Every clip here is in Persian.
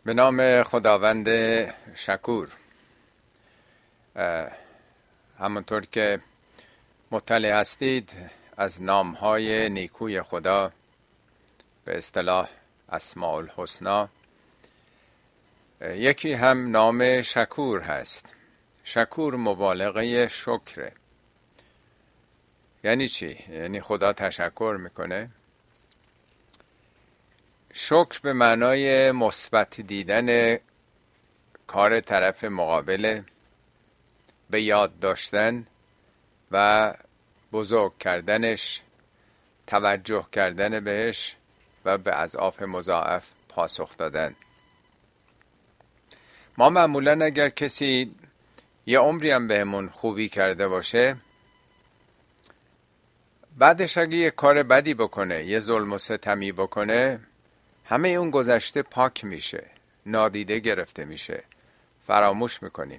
به نام خداوند شکور. همونطور که مطلع هستید از نامهای نیکوی خدا، به اصطلاح اسماء الحسنا، یکی هم نام شکور هست. شکور مبالغه شکره. یعنی چی؟ یعنی خدا تشکر میکنه. شکر به معنای مثبت دیدن کار طرف مقابل، به یاد داشتن و بزرگ کردنش، توجه کردن بهش و به اضعاف مضاعف پاسخ دادن. ما معمولا اگر کسی یه عمری هم بهمون خوبی کرده باشه، بعدش اگه یه کار بدی بکنه، یه ظلم و ستمی بکنه، همه اون گذشته پاک میشه، نادیده گرفته میشه، فراموش میکنیم.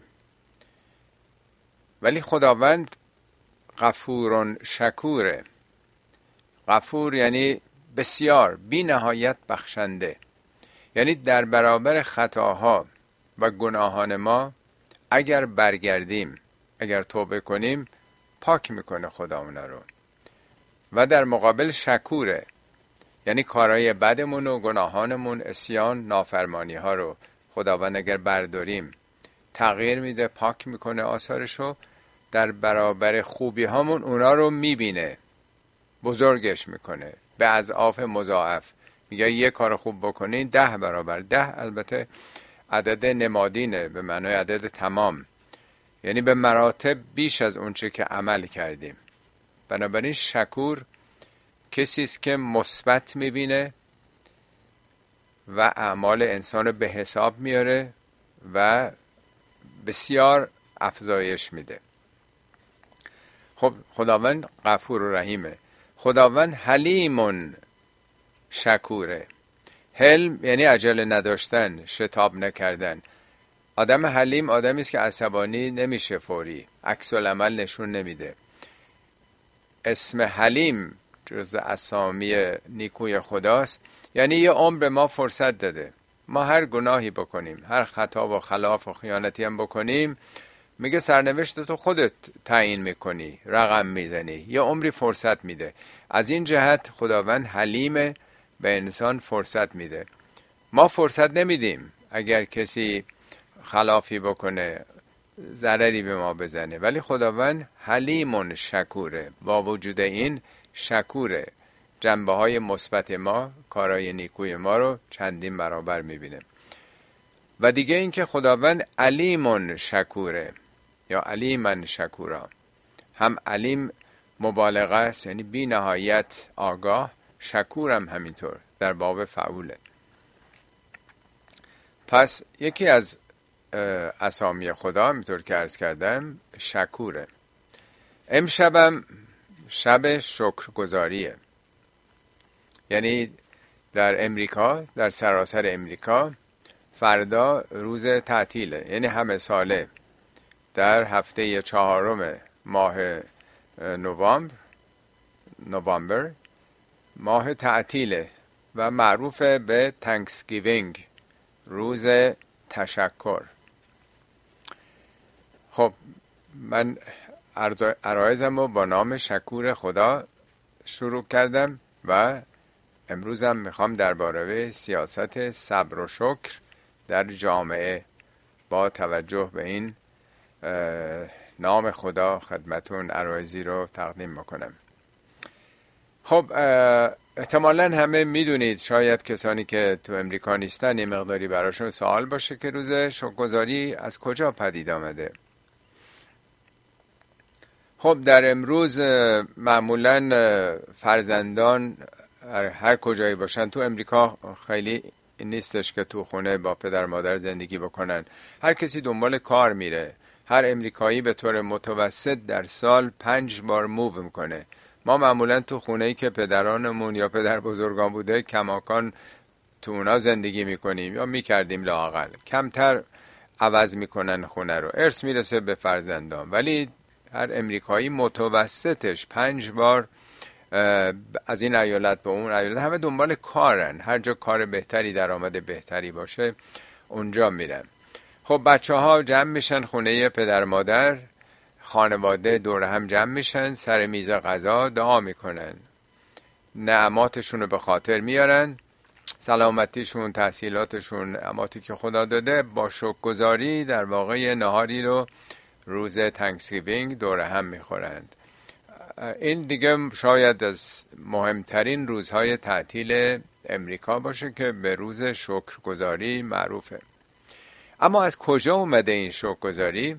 ولی خداوند غفور شکوره. غفور یعنی بسیار، بی نهایت بخشنده. یعنی در برابر خطاها و گناهان ما اگر برگردیم، اگر توبه کنیم، پاک میکنه خدا اونا رو. و در مقابل شکوره، یعنی کارهای بدمون و گناهانمون، عصیان، نافرمانی ها رو خداوند اگر برداریم، تغییر میده، پاک میکنه آثارشو. در برابر خوبی هامون اونا رو میبینه، بزرگش میکنه به اضعاف مضاعف. میگه یه کار خوب بکنین 10 برابر. 10 البته عدد نمادینه، به معنای عدد تمام، یعنی به مراتب بیش از اونچه که عمل کردیم. بنابراین شکور کسی است که مثبت میبینه و اعمال انسان رو به حساب میاره و بسیار افزایش میده. خب خداوند غفور و رحیمه. خداوند حلیم شکوره. حلم یعنی عجله نداشتن، شتاب نکردن. آدم حلیم آدمی است که عصبانی نمیشه، فوری عکس العمل نشون نمیده. اسم حلیم جز اسامی نیکوی خداست. یعنی یه عمر ما فرصت داده، ما هر گناهی بکنیم، هر خطا و خلاف و خیانتی هم بکنیم، میگه سرنوشت تو خودت تعیین میکنی، رقم میزنی، یه عمری فرصت میده. از این جهت خداوند حلیمه، به انسان فرصت میده. ما فرصت نمیدیم. اگر کسی خلافی بکنه، ضرری به ما بزنه، ولی خداوند حلیم شکوره. با وجود این شکوره، جنبه های مثبت ما، کارهای نیکوی ما رو چندین برابر میبینه. و دیگه این که خداوند علیم شکوره یا علیمن شکورا. هم علیم مبالغه است، یعنی بی نهایت آگاه. شکورم همینطور، در باب فعوله. پس یکی از اسامی خدا، همینطور که عرض کردم، شکوره. امشبم شب شکرگزاریه. یعنی در امریکا، در سراسر امریکا، فردا روز تعطیله. یعنی همه ساله در هفته 4 ماه نوامبر ماه تعطیله و معروف به تانکسگیوینگ، روز تشکر. خب من عرایزم رو با نام شکور خدا شروع کردم و امروزم میخوام درباره سیاست صبر و شکر در جامعه با توجه به این نام خدا خدمتون عرایزی رو تقدیم میکنم. خب احتمالاً همه میدونید، شاید کسانی که تو امریکا نیستن یه مقداری براشون سوال باشه که روز شکرگزاری از کجا پدید آمده. خب در امروز معمولاً فرزندان هر کجایی باشن، تو امریکا خیلی نیستش که تو خونه با پدر مادر زندگی بکنن. هر کسی دنبال کار میره. هر امریکایی به طور متوسط در سال 5 بار موو میکنه. ما معمولا تو خونه‌ای که پدرانمون یا پدر بزرگان بوده کماکان تو اونا زندگی میکنیم یا میکردیم. لااقل کمتر عوض میکنن خونه رو، ارث میرسه به فرزندان. ولی هر امریکایی متوسطش 5 بار از این ایالت به اون ایالت، همه دنبال کارن. هر جا کار بهتری، درآمد بهتری باشه اونجا میرن. خب بچه ها جمع میشن خونه پدر مادر، خانواده دور هم جمع میشن، سر میز غذا دعا میکنن، نعماتشون رو به خاطر میارن، سلامتیشون، تحصیلاتشون، نعماتی که خدا داده، با شکرگزاری در واقع نهاری رو روز تانکسگیوینگ دور هم میخورند. این دیگه شاید از مهمترین روزهای تعطیل امریکا باشه که به روز شکرگزاری معروفه. اما از کجا اومده این شکرگزاری؟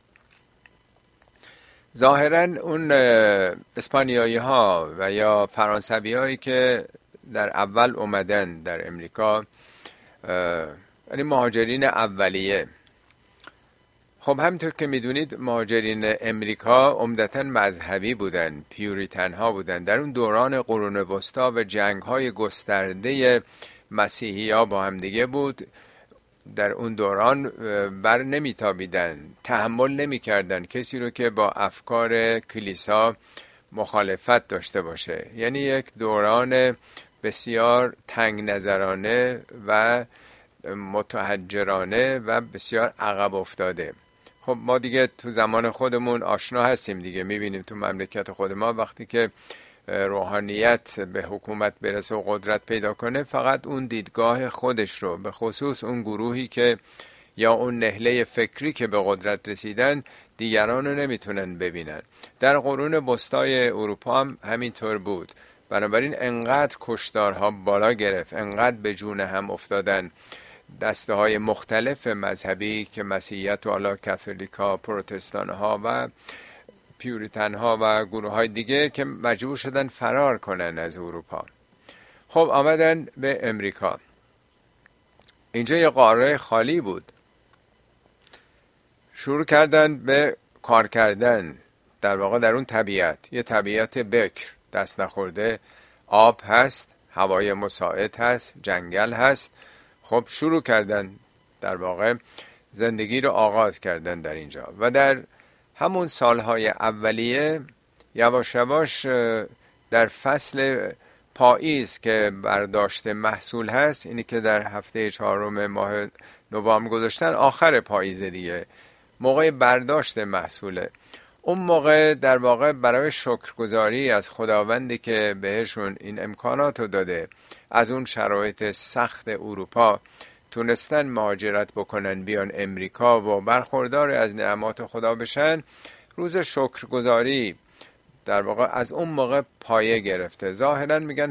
ظاهراً اون اسپانیایی ها و یا فرانسوی هایی که در اول اومدن در امریکا، یعنی مهاجرین اولیه، خب همینطور که میدونید مهاجرین امریکا عمدتاً مذهبی بودن، پیوریتن ها بودن. در اون دوران قرون وسطا و جنگ های گسترده مسیحی ها با هم دیگه بود. در اون دوران بر نمیتابیدن، تحمل نمیکردن کسی رو که با افکار کلیسا مخالفت داشته باشه. یعنی یک دوران بسیار تنگ نظرانه و متحجرانه و بسیار عقب افتاده. خب ما دیگه تو زمان خودمون آشنا هستیم دیگه، میبینیم تو مملکت خود ما وقتی که روحانیت به حکومت برسه و قدرت پیدا کنه، فقط اون دیدگاه خودش رو، به خصوص اون گروهی که یا اون نهله فکری که به قدرت رسیدن، دیگران رو نمیتونن ببینن. در قرون وسطای اروپا هم همینطور بود. بنابراین انقدر کشتارها بالا گرفت، انقدر به جون هم افتادن دسته های مختلف مذهبی که مسیحیت و حالا کاتولیکا، پروتستان ها و پیوریتن ها و گروه های دیگه، که مجبور شدن فرار کنن از اروپا. خب آمدن به امریکا. اینجا یه قاره خالی بود. شروع کردن به کار کردن در واقع در اون طبیعت، یه طبیعت بکر، دست نخورده، آب هست، هوای مساعد هست، جنگل هست. خب شروع کردن در واقع زندگی رو آغاز کردن در اینجا و در همون سالهای اولیه یواش یواش در فصل پاییز که برداشت محصول هست، اینی که در هفته 4 ماه نوامبر گذاشتن، آخر پاییز دیگه، موقع برداشت محصوله. اون موقع در واقع برای شکرگزاری از خداوندی که بهشون این امکانات رو داده، از اون شرایط سخت اروپا تونستن مهاجرت بکنن بیان امریکا و برخوردار از نعمات خدا بشن، روز شکرگزاری در واقع از اون موقع پایه گرفته. ظاهرا میگن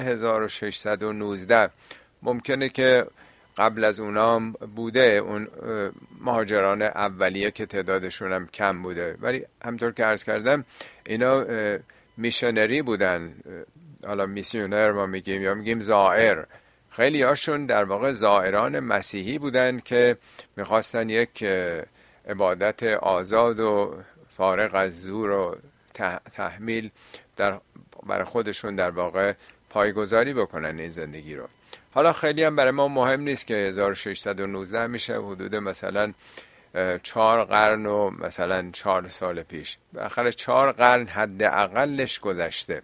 1619، ممکنه که قبل از اونام بوده، اون مهاجران اولیه که تعدادشون هم کم بوده، ولی همطور که عرض کردم اینا میشنری بودن، حالا میسیونر ما میگیم یا میگیم زائر. خیلی هاشون در واقع زائران مسیحی بودن که میخواستن یک عبادت آزاد و فارغ از زور و تحمیل برای خودشون در واقع پایگذاری بکنن این زندگی رو. حالا خیلی هم برای ما مهم نیست که 1619 میشه حدود مثلا 4 قرن و مثلا 4 سال پیش. بالاخره 4 قرن حد اقلش گذشته.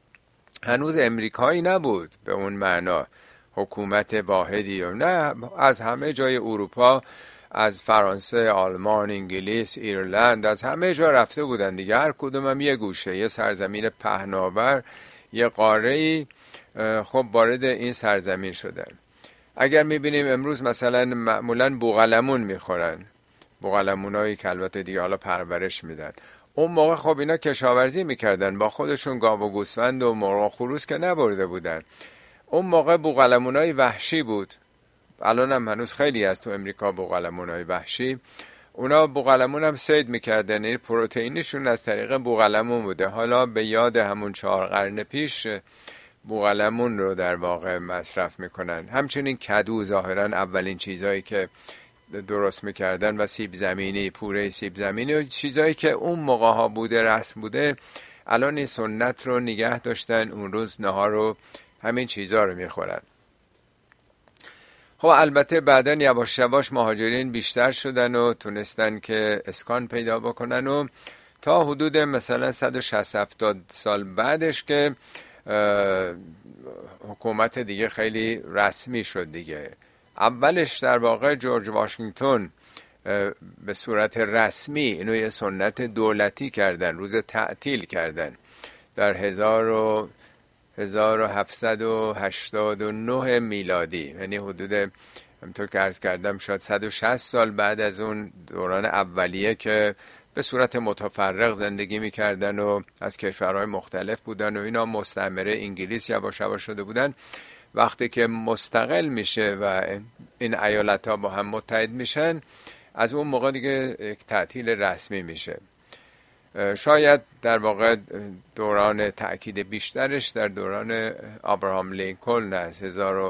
هنوز امریکایی نبود به اون معنا، حکومت واحدی، و نه، از همه جای اروپا، از فرانسه، آلمان، انگلیس، ایرلند، از همه جا رفته بودن دیگه. هر کدوم هم یه گوشه، یه سرزمین پهناور، یه قاره‌ای، خب وارد این سرزمین شدن. اگر میبینیم امروز مثلا معمولا بوقلمون میخورن، بوقلمونایی که البته دیگه حالا پرورش میدن. اون موقع خب اینا کشاورزی میکردن، با خودشون گاو و گوسفند و مرغ و خروس که نبرده بودن. اون موقع بوقلمونای وحشی بود. الان هم هنوز خیلی از تو امریکا بوقلمونای وحشی. اونا بوقلمون هم صید میکردن، این پروتئینشون از طریق بوقلمون بوده. حالا به یاد همون 4 قرن پیش بوقلمون رو در واقع مصرف میکنن. همچنین کدو، ظاهرا اولین چیزایی که درست میکردن، و سیب زمینی، پوره سیب زمینی و چیزایی که اون موقع ها بوده، رسم بوده، الان این سنت رو نگه داشتن. اون روز نهار رو همین چیزا رو میخورن. خب البته بعداً یواش یواش مهاجرین بیشتر شدن و تونستن که اسکان پیدا بکنن، و تا حدود مثلا 160-70 سال بعدش که حکومت دیگه خیلی رسمی شد دیگه. اولش در واقع جورج واشنگتن به صورت رسمی اینو یه سنت دولتی کردن، روز تعطیل کردن در 1789 میلادی، یعنی حدود همطور که عرض کردم شاید 160 سال بعد از اون دوران اولیه که به صورت متفرق زندگی میکردن و از کشورهای مختلف بودن و اینا مستعمره انگلیس یواش یواش شده بودن. وقتی که مستقل میشه و این ایالت ها با هم متحد میشن، از اون موقع دیگه یک تعطیل رسمی میشه. شاید در واقع دوران تأکید بیشترش در دوران ابراهام لینکلن از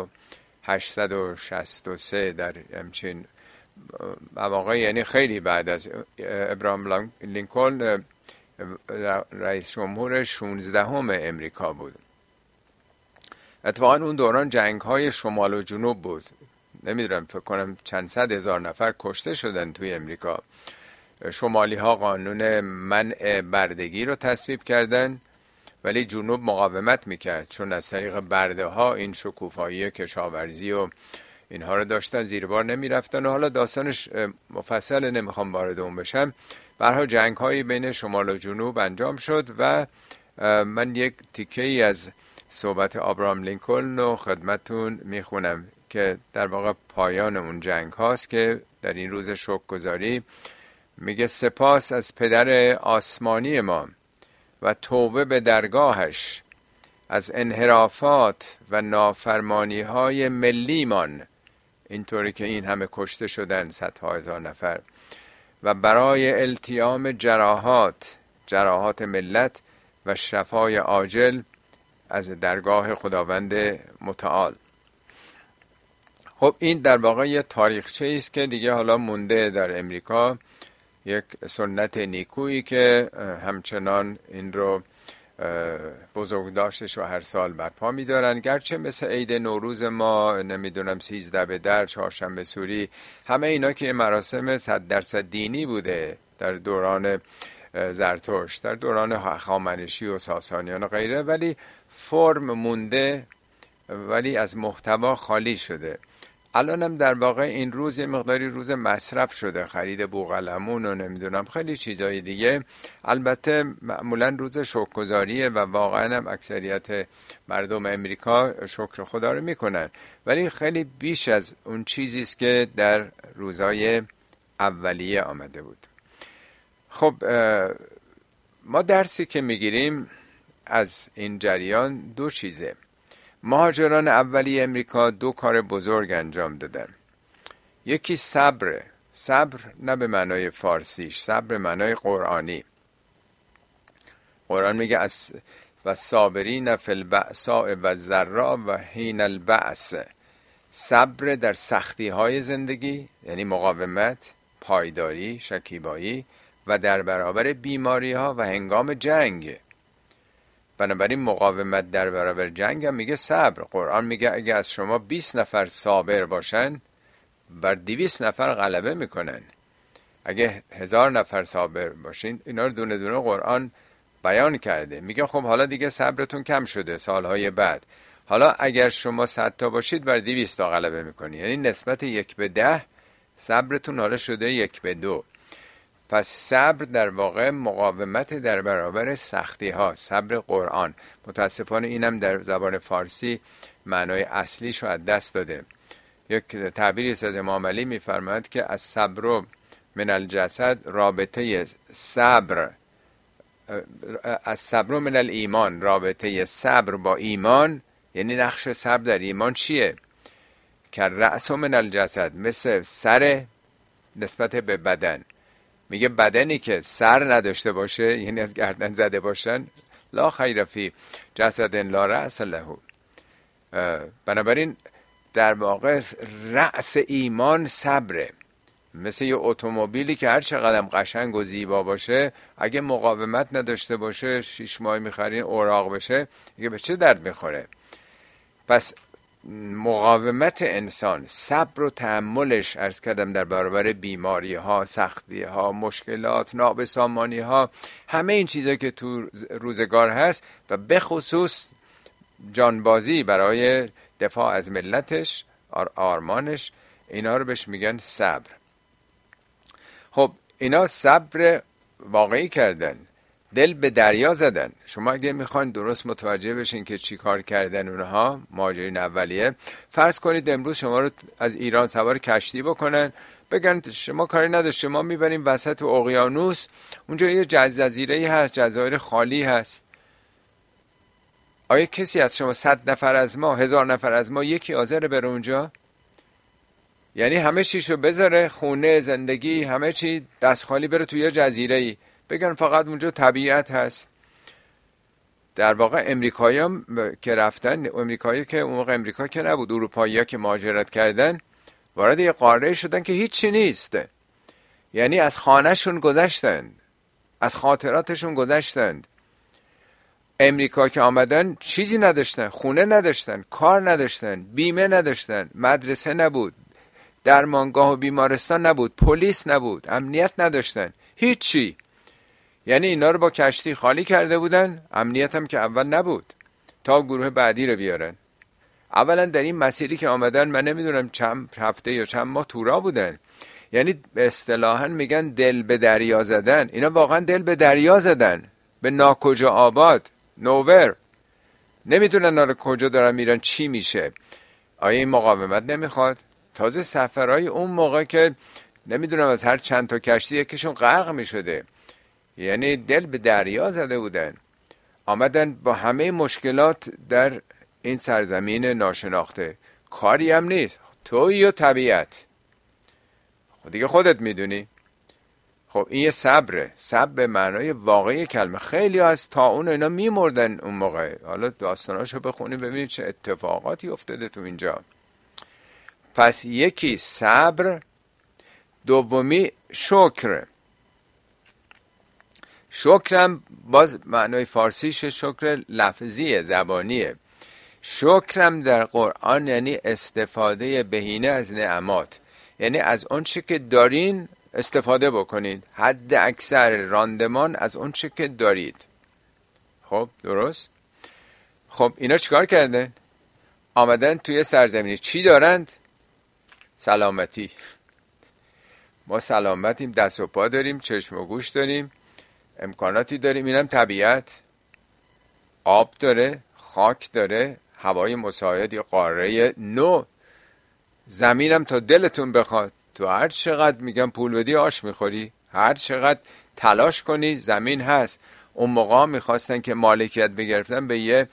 1863 در همچین مواقع، یعنی خیلی بعد از ابراهام لینکلن رئیس جمهور 16 امریکا بود. اتفاقا اون دوران جنگ های شمال و جنوب بود، نمیدونم فکر کنم چند صد هزار نفر کشته شدن توی امریکا. شمالی ها قانون منع بردگی رو تصویب کردن، ولی جنوب مقاومت میکرد، چون از طریق برده ها این شکوفایی کشاورزی و اینها رو داشتن، زیر بار نمیرفتن. و حالا داستانش مفصل، نمیخوام وارد اون بشم. به هر حال جنگ هایی بین شمال و جنوب انجام شد و من یک تیکه ای از صحبت ابراهام لینکلن رو خدمتتون میخونم که در واقع پایان اون جنگ هاست که در این روز شکرگزاری میگه: سپاس از پدر آسمانی ما و توبه به درگاهش از انحرافات و نافرمانی های ملیمان، اینطوری که این همه کشته شدن، صدها هزار نفر، و برای التیام جراحات ملت و شفای عاجل از درگاه خداوند متعال. خب این در واقع یه تاریخچه است که دیگه حالا مونده در امریکا، یک سنت نیکویی که همچنان این رو بزرگداشتش رو هر سال برپا می‌دارن. گرچه مثل عید نوروز ما، نمیدونم 13 به در، چهارشنبه سوری، همه اینا که مراسم 100% دینی بوده در دوران زرتشت، در دوران هخامنشی و ساسانیان و غیره، ولی فرم مونده ولی از محتوا خالی شده. الان هم در واقع این روز یه مقداری روز مصرف شده، خرید بوقلمون و نمیدونم خیلی چیزای دیگه. البته معمولا روز شکرگزاریه و واقعا هم اکثریت مردم امریکا شکر خدا رو میکنن، ولی خیلی بیش از اون چیزی است که در روزای اولیه آمده بود. خب ما درسی که میگیریم از این جریان دو چیزه. مهاجران اولیه امریکا دو کار بزرگ انجام دادن. یکی صبر نه به معنای فارسیش، صبر به معنای قرآنی. قرآن میگه و صابرین فی البأساء و ضراء و حین البأس. صبر در سختی های زندگی، یعنی مقاومت، پایداری، شکیبایی، و در برابر بیماری ها و هنگام جنگ. بنابراین مقاومت در برابر جنگ هم میگه صبر. قرآن میگه اگه از شما 20 نفر صابر باشن، بر 200 نفر غلبه میکنن. اگه 1000 نفر صابر باشین، اینا رو دونه دونه قرآن بیان کرده. میگه خب حالا دیگه صبرتون کم شده سالهای بعد، حالا اگر شما 100 تا باشید بر 200 تا غلبه میکنی، یعنی نسبت 1:10 صبرتون حالا شده 1:2. پس صبر در واقع مقاومت در برابر سختی ها، صبر قرآن. متاسفانه اینم در زبان فارسی معنای اصلیش رو از دست داده. یک تعبیری از امام علی میفرماید که از صبر من الجسد، رابطه صبر از صبر من الایمان، رابطه صبر با ایمان، یعنی نقش صبر در ایمان چیه؟ که رأس من الجسد، مثل سر نسبت به بدن. میگه بدنی که سر نداشته باشه، یعنی از گردن زده باشن، لا خیر فی جسد لا رأس له. بنابراین در واقع رأس ایمان صبره. مثل یه اتومبیلی که هر چقدر قشنگ و زیبا باشه، اگه مقاومت نداشته باشه، 6 ماه میخرین اوراق بشه، دیگه به چه درد میخوره؟ پس مقاومت انسان، صبر و تحملش، عرض کردم، در برابر بیماری ها، سختی ها، مشکلات، نابسامانی ها، همه این چیزا که تو روزگار هست، و به خصوص جانبازی برای دفاع از ملتش آرمانش، اینا رو بهش میگن صبر. خب اینا صبر واقعی کردن، دل به دریا زدن. شما اگه میخواین درست متوجه بشین که چی کار کردن اونها مهاجرین اولیه، فرض کنید امروز شما رو از ایران سوار کشتی بکنن، بگن شما کاری نداشت، شما میبریم وسط اقیانوس، اونجا یه جزیره‌ای هست، جزایر خالی هست. آیا کسی از شما 100 نفر از ما، 1000 نفر از ما یکی حاضر بره اونجا؟ یعنی همه چیشو بذاره، خونه، زندگی، همه چی دست خالی، بره توی یه جزیره‌ای، بگن فقط اونجا طبیعت هست. در واقع امریکایی هم که رفتن، امریکایی که اون موقع امریکا که نبود، اروپایی ها که مهاجرت کردن، وارد یه قاره شدن که هیچی نیست. یعنی از خانهشون گذشتن، از خاطراتشون گذشتن. امریکا که آمدن چیزی نداشتن، خونه نداشتن، کار نداشتن، بیمه نداشتن، مدرسه نبود، درمانگاه و بیمارستان نبود، پلیس نبود، امنیت نداشتن، هیچی. یعنی اینا رو با کشتی خالی کرده بودن، امنیت هم که اول نبود تا گروه بعدی رو بیارن. اولا در این مسیری که آمدن من نمیدونم چند هفته یا چند ماه تورا بودن، یعنی به اصطلاحاً میگن دل به دریا زدن. اینا واقعا دل به دریا زدن، به ناکجا آباد، نوور. نمیدونن آره کجا دارن میرن، چی میشه. آیا این مقاومت نمیخواد؟ تازه سفرهای اون موقع که نمیدونم از هر چند تا کشتی یکیشون غرق میشده. یعنی دل به دریا زده بودن، آمدن با همه مشکلات در این سرزمین ناشناخته. کاری هم نیست، تویی و طبیعت، خب دیگه خودت میدونی. خب این یه صبره، صبر به معنای واقعی کلمه. خیلی از طاعون اینا میمردن اون موقع. حالا داستاناشو بخونی ببینید چه اتفاقاتی افتاده تو اینجا. پس یکی صبر، دومی شکر. شکرم باز معنای فارسیش شکر لفظی زبانیه. شکرم در قرآن یعنی استفاده بهینه از نعمات، یعنی از اون چه که دارین استفاده بکنید، حد اکثر راندمان از اون چه که دارید. خب درست؟ خب اینا چیکار کردن؟ آمدن توی سرزمینی چی دارند؟ سلامتی. ما سلامتیم، دست و پا داریم، چشم و گوش داریم، امکاناتی داریم. اینم طبیعت، آب داره، خاک داره، هوای مساعد، یه قاره نو. زمینم تا دلتون بخواد، تو هر چقدر میگم پول بدی آش میخوری، هر چقدر تلاش کنی زمین هست. اون موقع میخواستن که مالکیت بگرفتن به یه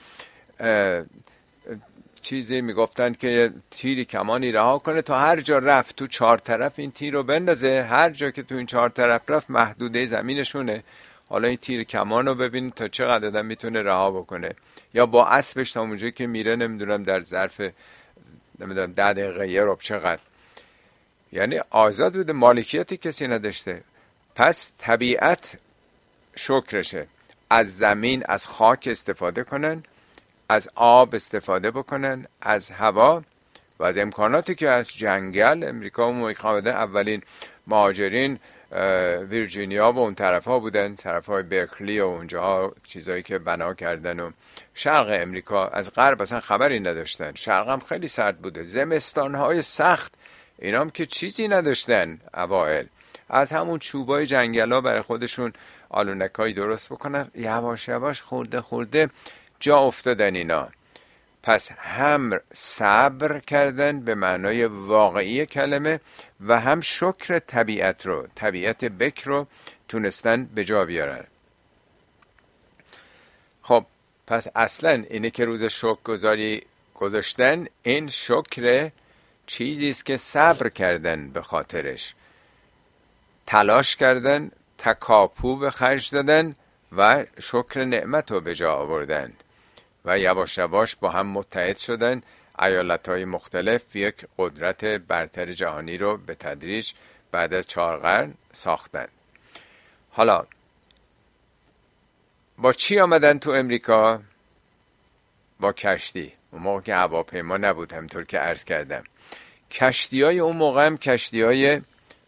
چیزی میگفتن که تیری کمانی رها کنه، تا هر جا رفت تو 4 طرف این تیر رو بندازه، هر جا که تو این 4 طرف رفت محدوده زمینشونه. حالا این تیر کمان رو ببین تا چقدر آدم میتونه رها بکنه، یا با اسبش تا اونجایی که میره نمیدونم در ظرف نمیدونم 10 دقیقه یه ربع چقدر. یعنی آزاد بوده، مالکیتی کسی نداشته. پس طبیعت شکرشه. از زمین، از خاک استفاده کنن، از آب استفاده بکنن، از هوا و از امکاناتی که از جنگل. امریکا و اولین مهاجرین ویرجینیا و اون طرف ها بودن، طرف های برکلی و اونجا چیزایی که بنا کردن. و شرق امریکا از غرب اصلا خبری نداشتن. شرق هم خیلی سرد بوده، زمستان های سخت. اینا هم که چیزی نداشتن اوائل، از همون چوبای جنگل ها برای خودشون آلونکایی درست بکنن، یواش یواش خورده خورده جا افتادن اینا. پس هم صبر کردن به معنای واقعی کلمه و هم شکر طبیعت رو، طبیعت بکر رو تونستن به جا بیارن. خب پس اصلا اینه که روز شکر گذاری گذاشتن، این شکر چیزی است که صبر کردن به خاطرش، تلاش کردن، تکاپو به خرج دادن و شکر نعمت رو به جا آوردن و یواش یواش با هم متحد شدن. ایالت‌های مختلف یک قدرت برتر جهانی رو به تدریج بعد از 4 قرن ساختن. حالا با چی آمدن تو امریکا؟ با کشتی. اون موقع که هواپیما نبود، همطور که عرض کردم. کشتی‌های اون موقع هم کشتی‌های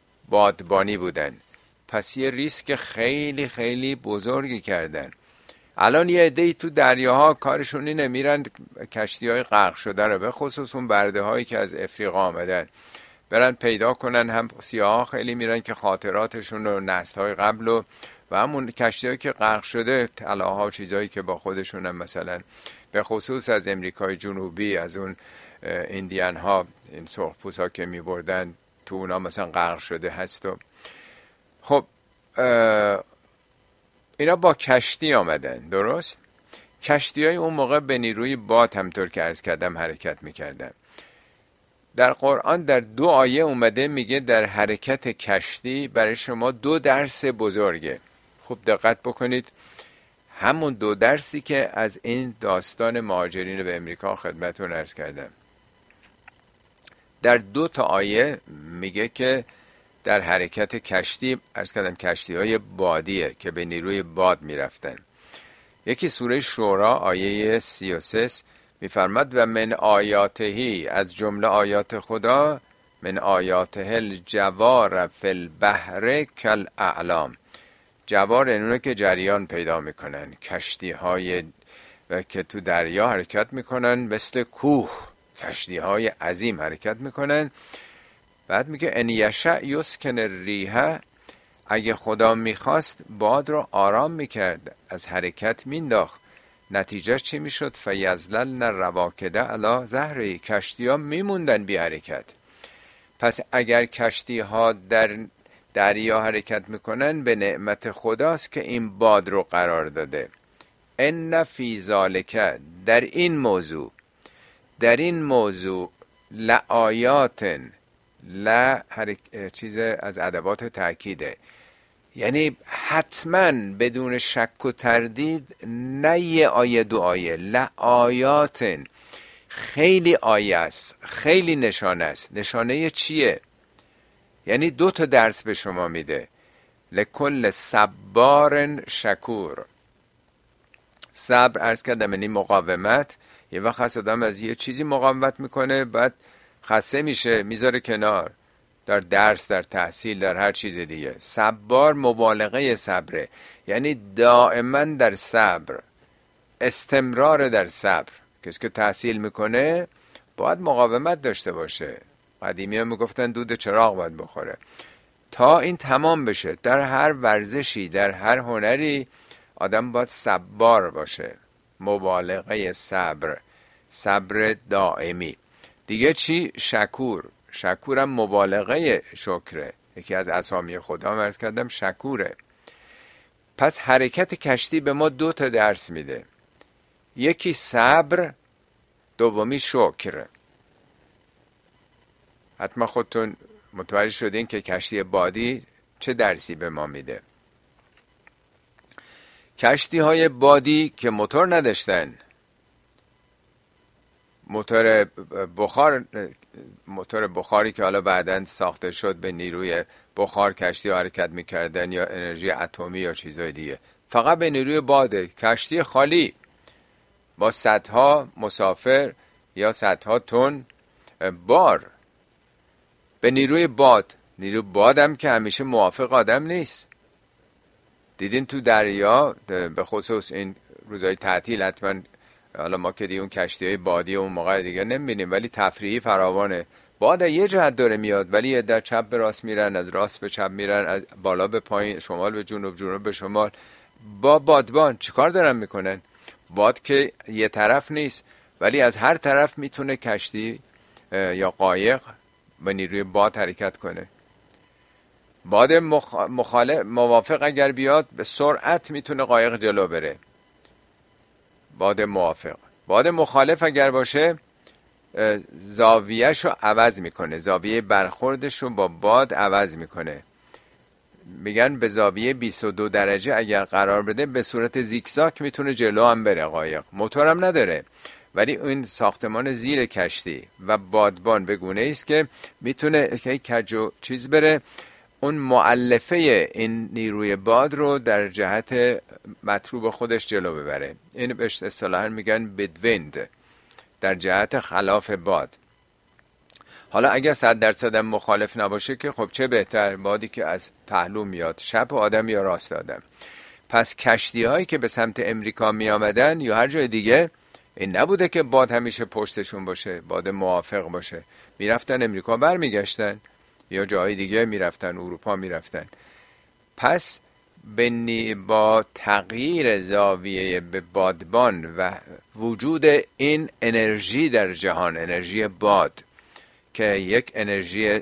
بادبانی بودن. پس یه ریسک خیلی خیلی بزرگی کردن. الان یه عده‌ای تو دریاها کارشون اینه، میرن کشتی‌های غرق شده رو، به خصوص اون برده هایی که از افریقا آمدن، برن پیدا کنن. هم سیاها خیلی میرن که خاطراتشون و نسل‌های قبل و همون کشتی‌هایی که غرق شده، طلاها و چیزایی که با خودشون هم مثلا به خصوص از امریکای جنوبی، از اون ایندیان ها، این سرخپوست ها که می بردن تو اونا مثلا غرق شده هست. و خب اینا با کشتی آمدن، درست؟ کشتی های اون موقع به نیروی باد همطور که عرض کردم حرکت میکردن. در قرآن در 2 آیه اومده میگه در حرکت کشتی برای شما 2 درس بزرگه. خوب دقت بکنید، همون 2 درسی که از این داستان مهاجرین به امریکا خدمتتون عرض کردم. در 2 تا آیه میگه که در حرکت کشتی، عرض کردم کشتی های بادیه که به نیروی باد میرفتن. یکی سوره شورا آیه 33 میفرماد و من آیاتهی، از جمله آیات خدا، من آیاته الجوار فی البحر کالاعلام. جوار اینونه که جریان پیدا میکنن، کشتی های که تو دریا حرکت میکنن، مثل کوه، کشتی های عظیم حرکت میکنن. بعد میگه ان یشأ یسکن الریح، اگه خدا میخواست باد رو آرام میکرد، از حرکت مینداخت. نتیجه چی میشد؟ فیظللن رواکد علی ظهره، کشتی ها میموندن بی حرکت. پس اگر کشتی ها در دریا حرکت میکنن، به نعمت خداست که این باد رو قرار داده. ان فی ذالک، در این موضوع لآیات، چیز از ادوات تأکیده، یعنی حتما بدون شک و تردید، نه یه آیه 2 آیه، لآیات، خیلی آیه است، خیلی نشانه است. نشانه چیه؟ یعنی 2 تا درس به شما میده. لکل صبار شکور. صبر عرض کردم یعنی مقاومت. یه وقت هست آدم از یه چیزی مقاومت میکنه، بعد خسته میشه، میذاره کنار، در درس، در تحصیل، در هر چیز دیگه. صبار مبالغه صبره، یعنی دائما در صبر، استمرار در صبر. کسی که تحصیل میکنه باید مقاومت داشته باشه. قدیمی ها میگفتن دود چراغ باید بخوره تا این تمام بشه. در هر ورزشی، در هر هنری آدم باید صبار باشه، مبالغه صبر، صبر دائمی. دیگه چی؟ شکورم مبالغه شکره. یکی از اسامی خدا عرض کردم شکوره. پس حرکت کشتی به ما 2 تا درس میده، یکی صبر، دومی شکر. حتما خودتون متوجه شدین که کشتی بادی چه درسی به ما میده. کشتی های بادی که موتور نداشتن، موتور بخاری که حالا بعداً ساخته شد به نیروی بخار کشتی حرکت میکردن، یا انرژی اتمی یا چیزای دیگه، فقط به نیروی باده. کشتی خالی با صدها مسافر یا صدها تن بار به نیروی باد. نیروی بادم که همیشه موافق آدم نیست. دیدین تو دریا به خصوص این روزهای تعطیل حتما، حالا ما که دیگه اون کشتی‌های بادی اون موقع دیگه نمی‌بینیم، ولی تفریحی فراوانه. باد یه جهت داره میاد، ولی یه در چپ به راست میرن، از راست به چپ میرن، از بالا به پایین، شمال به جنوب، جنوب به شمال. با بادبان چیکار دارن میکنن؟ باد که یه طرف نیست، ولی از هر طرف میتونه کشتی یا قایق به نیروی باد حرکت کنه. باد موافق اگر بیاد، به سرعت میتونه قایق جلو بره. باد موافق. باد مخالف اگر باشه، زاویه‌ش رو عوض میکنه، زاویه برخوردش رو با باد عوض میکنه. میگن به زاویه 22 درجه اگر قرار بده، به صورت زیگزاگ میتونه جلو هم بره قایق. موتور هم نداره، ولی این ساختمان زیر کشتی و بادبان به گونه است که میتونه که کجو چیز بره، اون مؤلفه این نیروی باد رو در جهت مطلوب خودش جلو ببره. این بهش اصطلاحاً میگن بدویند، در جهت خلاف باد. حالا اگر 100% مخالف نباشه که خب چه بهتر، بادی که از پهلو میاد، چپ آدم یا راست آدم. پس کشتی هایی که به سمت امریکا می آمدن یا هر جای دیگه، این نبوده که باد همیشه پشتشون باشه، باد موافق باشه. میرفتن امریکا برمیگشتن یا جای دیگه میرفتن، اروپا میرفتن. پس با تغییر زاویه به بادبان و وجود این انرژی در جهان، انرژی باد که یک انرژی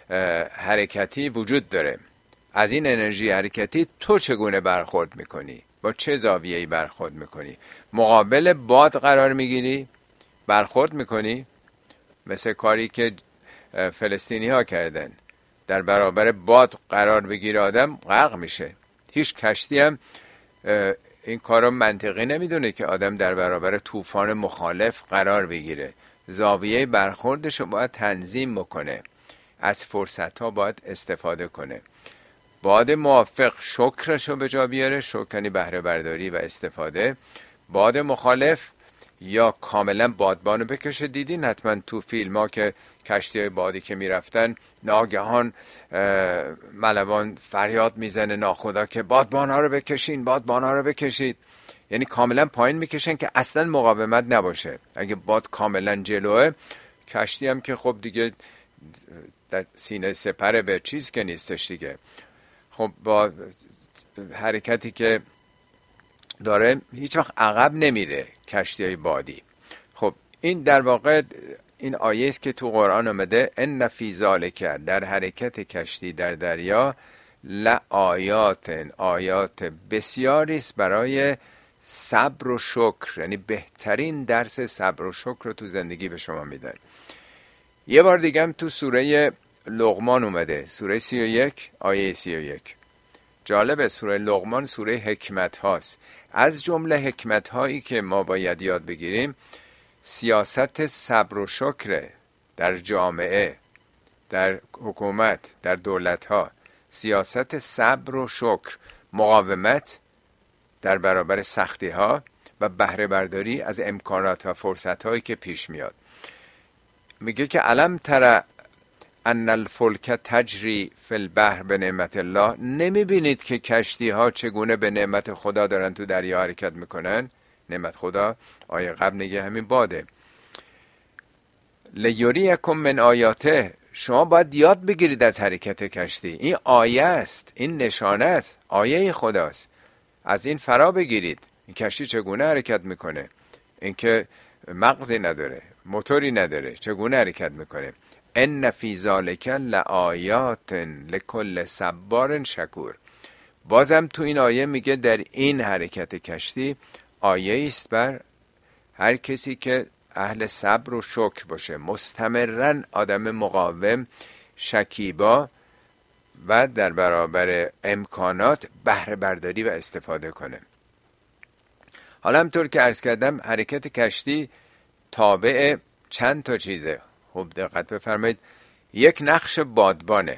حرکتی وجود داره، از این انرژی حرکتی تو چگونه برخورد میکنی؟ با چه زاویه‌ای برخورد میکنی؟ مقابل باد قرار میگیری؟ برخورد میکنی؟ مثل کاری که فلسطینی ها کردن، در برابر باد قرار بگیره آدم غرق میشه. هیچ کشتی هم این کارو منطقی نمیدونه که آدم در برابر طوفان مخالف قرار بگیره. زاویه برخوردش رو باید تنظیم بکنه، از فرصت ها باید استفاده کنه. باد موافق شکرش رو به جا بیاره، شکر بهره برداری و استفاده. باد مخالف یا کاملا بادبان رو بکشه. دیدین حتما تو فیلم ها که کشتی های بادی که میرفتن ناگهان ملوان فریاد میزنه ناخدا که بادبان ها رو بکشین، بادبان ها رو بکشید. یعنی کاملا پایین میکشن که اصلا مقاومت نباشه. اگه باد کاملا جلوه، کشتی هم که خب دیگه در سینه سپره به چیز که نیستش دیگه، خب با حرکتی که داره هیچ وقت عقب نمیره کشتی های بادی. خب این در واقع این آیه است که تو قرآن آمده ان فی ذالک، در حرکت کشتی در دریا، لآیات، آیات بسیاری است برای صبر و شکر. یعنی بهترین درس صبر و شکر رو تو زندگی به شما میدن. یه بار دیگه هم تو سوره لقمان اومده، سوره 31 آیه 31. جالبه، سوره لقمان سوره حکمت هاست. از جمله حکمت هایی که ما باید یاد بگیریم سیاست صبر و شکر در جامعه، در حکومت، در دولت ها. سیاست صبر و شکر، مقاومت در برابر سختی ها و بهره برداری از امکانات و فرصت هایی که پیش میاد. میگه که علم تر ان الفلک تجری فی البحر به نعمت الله، نمیبینید که کشتی ها چگونه به نعمت خدا دارن تو دریا حرکت میکنن؟ نعمت خدا آیه قبل نگه همین باده. لیریکم من آیاته، شما باید یاد بگیرید از حرکت کشتی. این آیه است، این نشانه است، آیه خداست. از این فرا بگیرید این کشتی چگونه حرکت میکنه، این که مغزی نداره، موتوری نداره، چگونه حرکت میکنه. ان فی ذالک لآیات لکل صبار شکور. بازم تو این آیه میگه در این حرکت کشتی آیه است بر هر کسی که اهل صبر و شکر باشه، مستمرا آدم مقاوم، شکیبا و در برابر امکانات بهره برداری و استفاده کنه. حالا همطور که عرض کردم حرکت کشتی تابع چند تا چیزه. خوب دقت بفرمایید. یک، نقش بادبانه،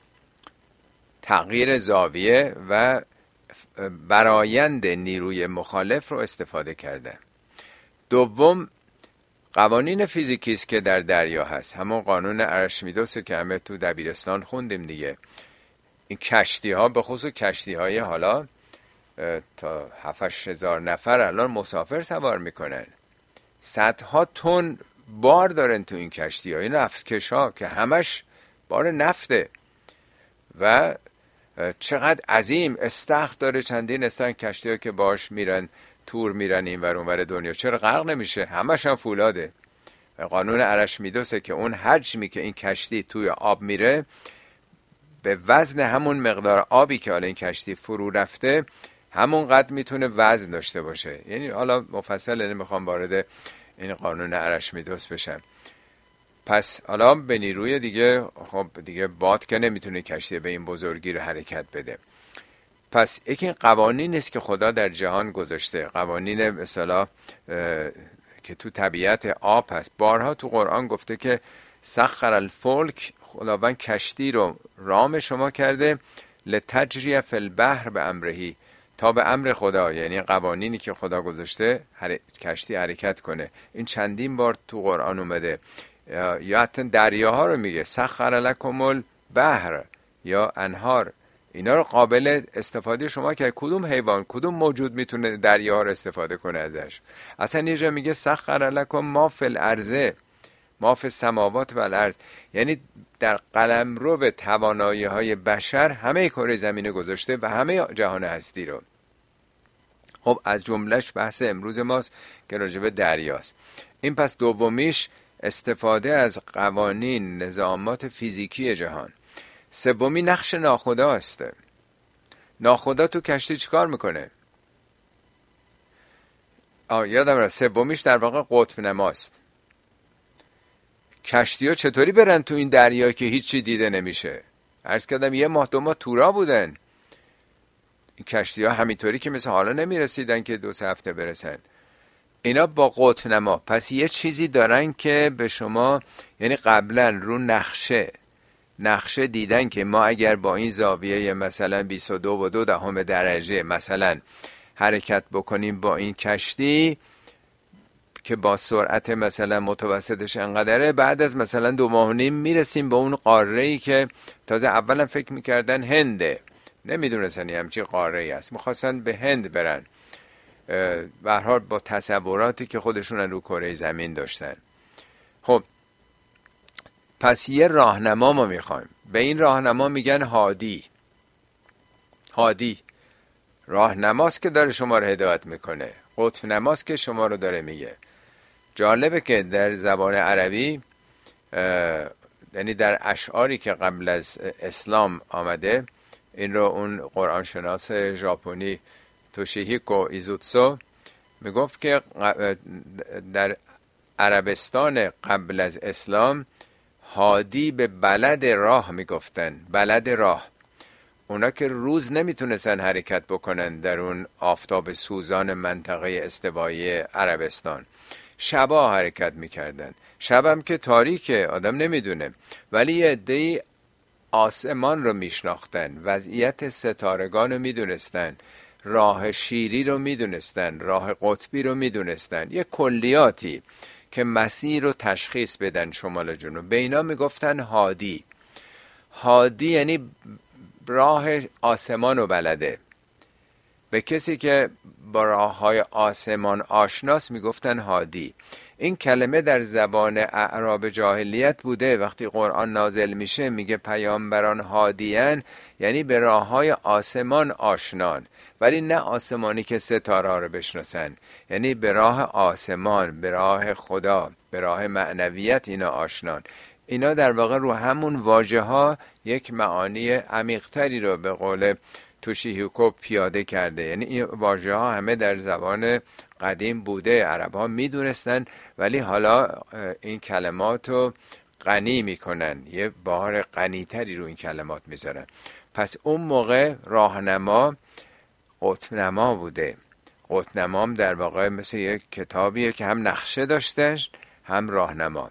تغییر زاویه و برایند نیروی مخالف رو استفاده کرده. دوم، قوانین فیزیکی است که در دریا هست، همون قانون ارشمیدس که همه تو دبیرستان خوندیم دیگه. این کشتی ها، به خصوص کشتی های حالا تا 7-8 هزار نفر الان مسافر سوار میکنن، صدها تن بار دارن تو این کشتی ها، این نفتکش ها که همش بار نفته و چقدر عظیم استخر داره، چندین استخر کشتی ها که باش میرن تور میرن این ور اون ور دنیا، چرا غرق نمیشه؟ همش هم فولاده. قانون ارشمیدسه که اون حجمی که این کشتی توی آب میره به وزن همون مقدار آبی که حالا این کشتی فرو رفته همون قدر میتونه وزن داشته باشه. یعنی حالا مفصل نمیخوام وارد این قانون ارشمیدس بشم. پس حالا به نیروی دیگه، خب دیگه باد که نمیتونه کشتی به این بزرگی رو حرکت بده. پس یکی این قوانین است که خدا در جهان گذاشته، قوانین مثلا که تو طبیعت آب هست. بارها تو قرآن گفته که سخر الفلک، خداوند کشتی رو رام شما کرده، لتجری فی البحر به امرهی، تا به امر خدا، یعنی قوانینی که خدا گذاشته کشتی حرکت کنه. این چندین بار تو قرآن اومده. یا حتی دریاها رو میگه سخر لکم البحر یا انهار، اینا رو قابل استفاده شما که کدوم حیوان کدوم موجود میتونه دریا رو استفاده کنه ازش؟ اصلا یه جا میگه سخر لکم ما فی الارض ما فی السماوات و الارض، یعنی در قلمرو توانایی های بشر همه کره زمین گذاشته و همه جهان هستی رو. خب از جملهش بحث امروز ماست که راجب دریاست. این پس دومیش استفاده از قوانین نظامات فیزیکی جهان. سومی نقش ناخداست. ناخدا تو کشتی چیکار میکنه؟ یادم رفت سومیش در واقع قطب نماست. کشتی ها چطوری برن تو این دریا که هیچی دیده نمیشه؟ عرض کردم 1 ماه 2 ماه تورا بودن این کشتی ها، همینطوری که مثل حالا نمیرسیدن که 2-3 هفته برسن. اینا با قطب نما. پس یه چیزی دارن که به شما، یعنی قبلا رو نقشه دیدن که ما اگر با این زاویه مثلا 22.2 درجه مثلا حرکت بکنیم با این کشتی که با سرعت مثلا متوسطش انقدره، بعد از مثلا 2 ماه و نیم میرسیم به اون قاره‌ای که تازه اولا فکر میکردن هنده، نمیدونستن همچین قاره‌ای هست، میخواستن به هند برن، به هر حال با تصوراتی که خودشون رو کره زمین داشتن. خب پس یه راهنما ما میخوایم. به این راهنما میگن هادی. راهنماست که داره شما رو هدایت میکنه، قطب نماست که شما رو داره میگه. جالبه که در زبان عربی، یعنی در اشعاری که قبل از اسلام آمده، این رو اون قرآن شناس ژاپنی توشیهیکو ایزوتسو میگفت که در عربستان قبل از اسلام هادی به بلد راه میگفتن. بلد راه، اونا که روز نمیتونستن حرکت بکنن در اون آفتاب سوزان منطقه استوایی عربستان، شبا حرکت میکردن. شبم که تاریکه، آدم نمیدونه، ولی یه عده‌ای آسمان رو میشناختن، وضعیت ستارگان رو میدونستن، راه شیری رو میدونستن، راه قطبی رو میدونستن، یه کلیاتی که مسیر رو تشخیص بدن شمال جنوب. به اینا میگفتن هادی. هادی یعنی راه آسمان رو بلده. به کسی که با راه های آسمان آشناس میگفتن هادی. این کلمه در زبان اعراب جاهلیت بوده. وقتی قرآن نازل میشه میگه پیامبران هادیان، یعنی به راه های آسمان آشنان، ولی نه آسمانی که ستاره رو بشناسن، یعنی به راه آسمان، به راه خدا، به راه معنویت اینا آشنان. اینا در واقع رو همون واژه ها یک معانی عمیق‌تری رو به قول توشیهیکو پیاده کرده. یعنی این واژه ها همه در زبان قدیم بوده، عرب ها میدونستن، ولی حالا این کلمات رو غنی میکنن، یه بار غنیتری رو این کلمات میذارن. پس اون موقع راهنما قطب نما بوده. قطب نما در واقع مثل یک کتابیه که هم نقشه داشته هم راهنما.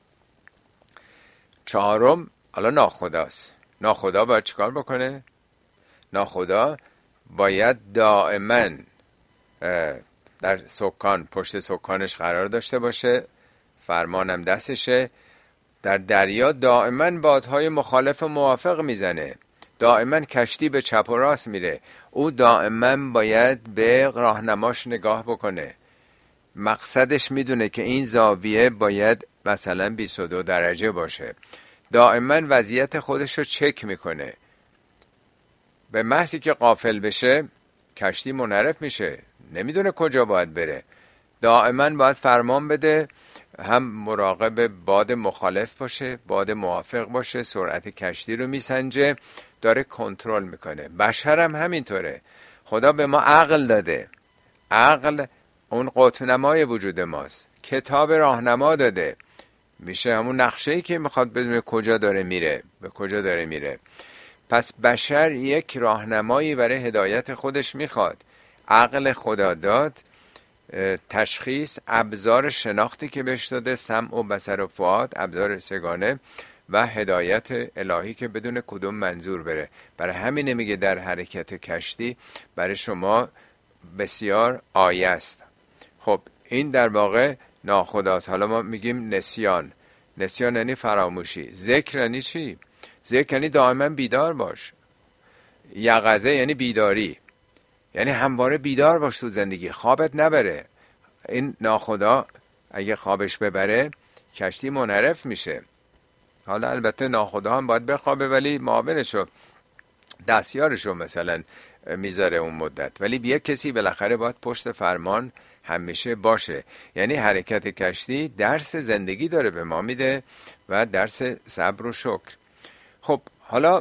4م حالا ناخداست. ناخدا باید چیکار بکنه؟ ناخدا باید دائما در سکان، پشت سکانش قرار داشته باشه، فرمانم دستشه. در دریا دائما بادهای مخالف و موافق میزنه، دائما کشتی به چپ و راست میره. او دائما باید به راهنماش نگاه بکنه. مقصدش میدونه که این زاویه باید مثلا 22 درجه باشه. دائما وضعیت خودش رو چک میکنه. به محضی که غافل بشه کشتی منحرف میشه، نمیدونه کجا باید بره. دائما باید فرمان بده، هم مراقب باد مخالف باشه، باد موافق باشه، سرعت کشتی رو میسنجه، داره کنترل میکنه. بشر هم همینطوره. خدا به ما عقل داده. عقل اون قطب نمای وجود ماست. کتاب راهنما داده، میشه همون نقشه‌ای که میخواد بدونه کجا داره میره، به کجا داره میره. پس بشر یک راهنمایی برای هدایت خودش میخواد. عقل خدا داد، تشخیص، ابزار شناختی که بهش داده، سمع و بصر و فؤاد، ابزار سگانه، و هدایت الهی که بدون کدوم منظور بره. برای همینه میگه در حرکت کشتی برای شما بسیار آیه است. خب این در واقع ناخداست. حالا ما میگیم نسیان. نسیان یعنی فراموشی. ذکر یعنی چی؟ ذکر یعنی دائما بیدار باش. یقظه یعنی بیداری، یعنی همواره بیدار باش تو زندگی، خوابت نبره. این ناخدا اگه خوابش ببره کشتی منحرف میشه. حالا البته ناخدا هم باید بخوابه، ولی معاونشو دستیارشو مثلا میذاره اون مدت، ولی بیا کسی بالاخره باید پشت فرمان همیشه باشه. یعنی حرکت کشتی درس زندگی داره به ما میده و درس صبر و شکر. خب حالا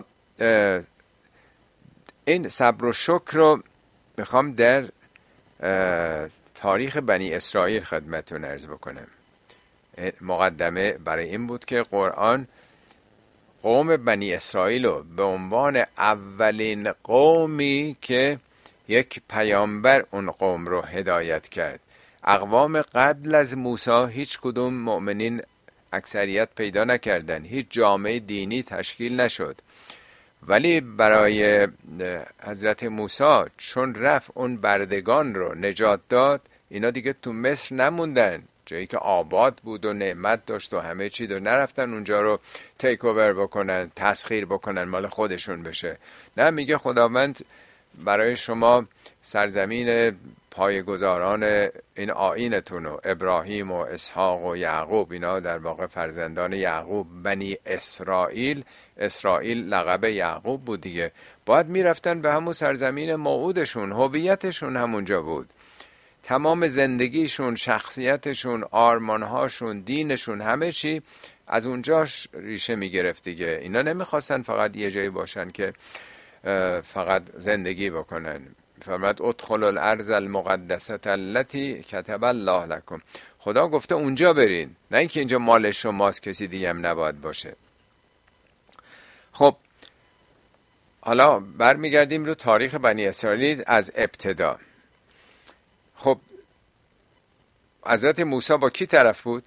این صبر و شکر رو میخوام در تاریخ بنی اسرائیل خدمتتون عرض بکنم. مقدمه برای این بود که قرآن قوم بنی اسرائیل رو به عنوان اولین قومی که یک پیامبر اون قوم رو هدایت کرد. اقوام قبل از موسی هیچ کدوم مؤمنین اکثریت پیدا نکردن، هیچ جامعه دینی تشکیل نشد، ولی برای حضرت موسی چون رفت اون بردگان رو نجات داد، اینا دیگه تو مصر نموندن، جایی که آباد بود و نعمت داشت و همه چی داشت، نرفتن اونجا رو تیک اوور بکنن، تسخیر بکنن، مال خودشون بشه. نه، میگه خداوند برای شما سرزمین پایه‌گذاران این آیینتون و ابراهیم و اسحاق و یعقوب، اینا در واقع فرزندان یعقوب، بنی اسرائیل، اسرائیل لقب یعقوب بود دیگه، باید میرفتن به همون سرزمین موعودشون، هویتشون همونجا بود، تمام زندگیشون، شخصیتشون، آرمانهاشون، دینشون، همه چی از اونجاش ریشه میگرفت دیگه. اینا نمیخواستن فقط یه جایی باشن که فقط زندگی بکنن. فرمود ادخلوا الارض المقدسه التي كتب الله لكم. خدا گفته اونجا برین، نه اینکه اینجا مال شماست کسی دیگه هم نباید باشه. خب حالا برمیگردیم رو تاریخ بنی اسرائیل از ابتدا. خب حضرت موسی با کی طرف بود؟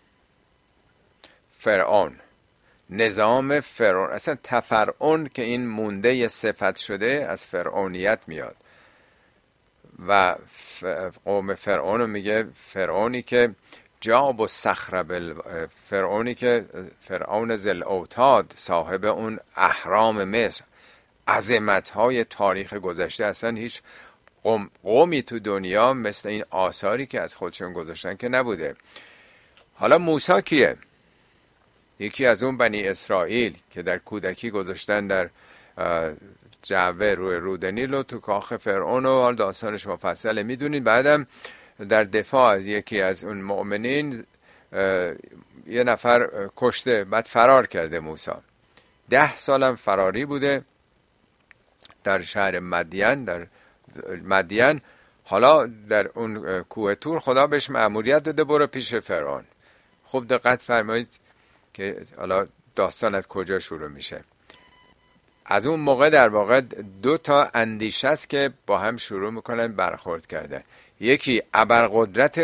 فرعون. نظام فرعون، اصلا تفرعون که این مونده صفت شده از فرعونیت میاد و قوم فرعون رو میگه فرعونی که جاب و صخره، فرعونی که فرعون ذل اوتاد، صاحب اون اهرام مصر، عظمت‌های تاریخ گذشته. اصلا هیچ قومی تو دنیا مثل این آثاری که از خودشون گذاشتن که نبوده. حالا موسی کیه؟ یکی از اون بنی اسرائیل که در کودکی گذاشتن در جعبه روی رود نیل و تو کاخ فرعون، و حال داستانش مفصله میدونید. بعدم در دفاع از یکی از اون مؤمنین یه نفر کشته، بعد فرار کرده موسی. 10 سالم فراری بوده در شهر مدین. حالا در اون کوه تور خدا بهش مأموریت داده برو پیش فرعون. خوب دقت فرمایید که حالا داستان از کجا شروع میشه. از اون موقع در واقع 2 تا اندیشه است که با هم شروع میکنن برخورد کردن. یکی ابرقدرت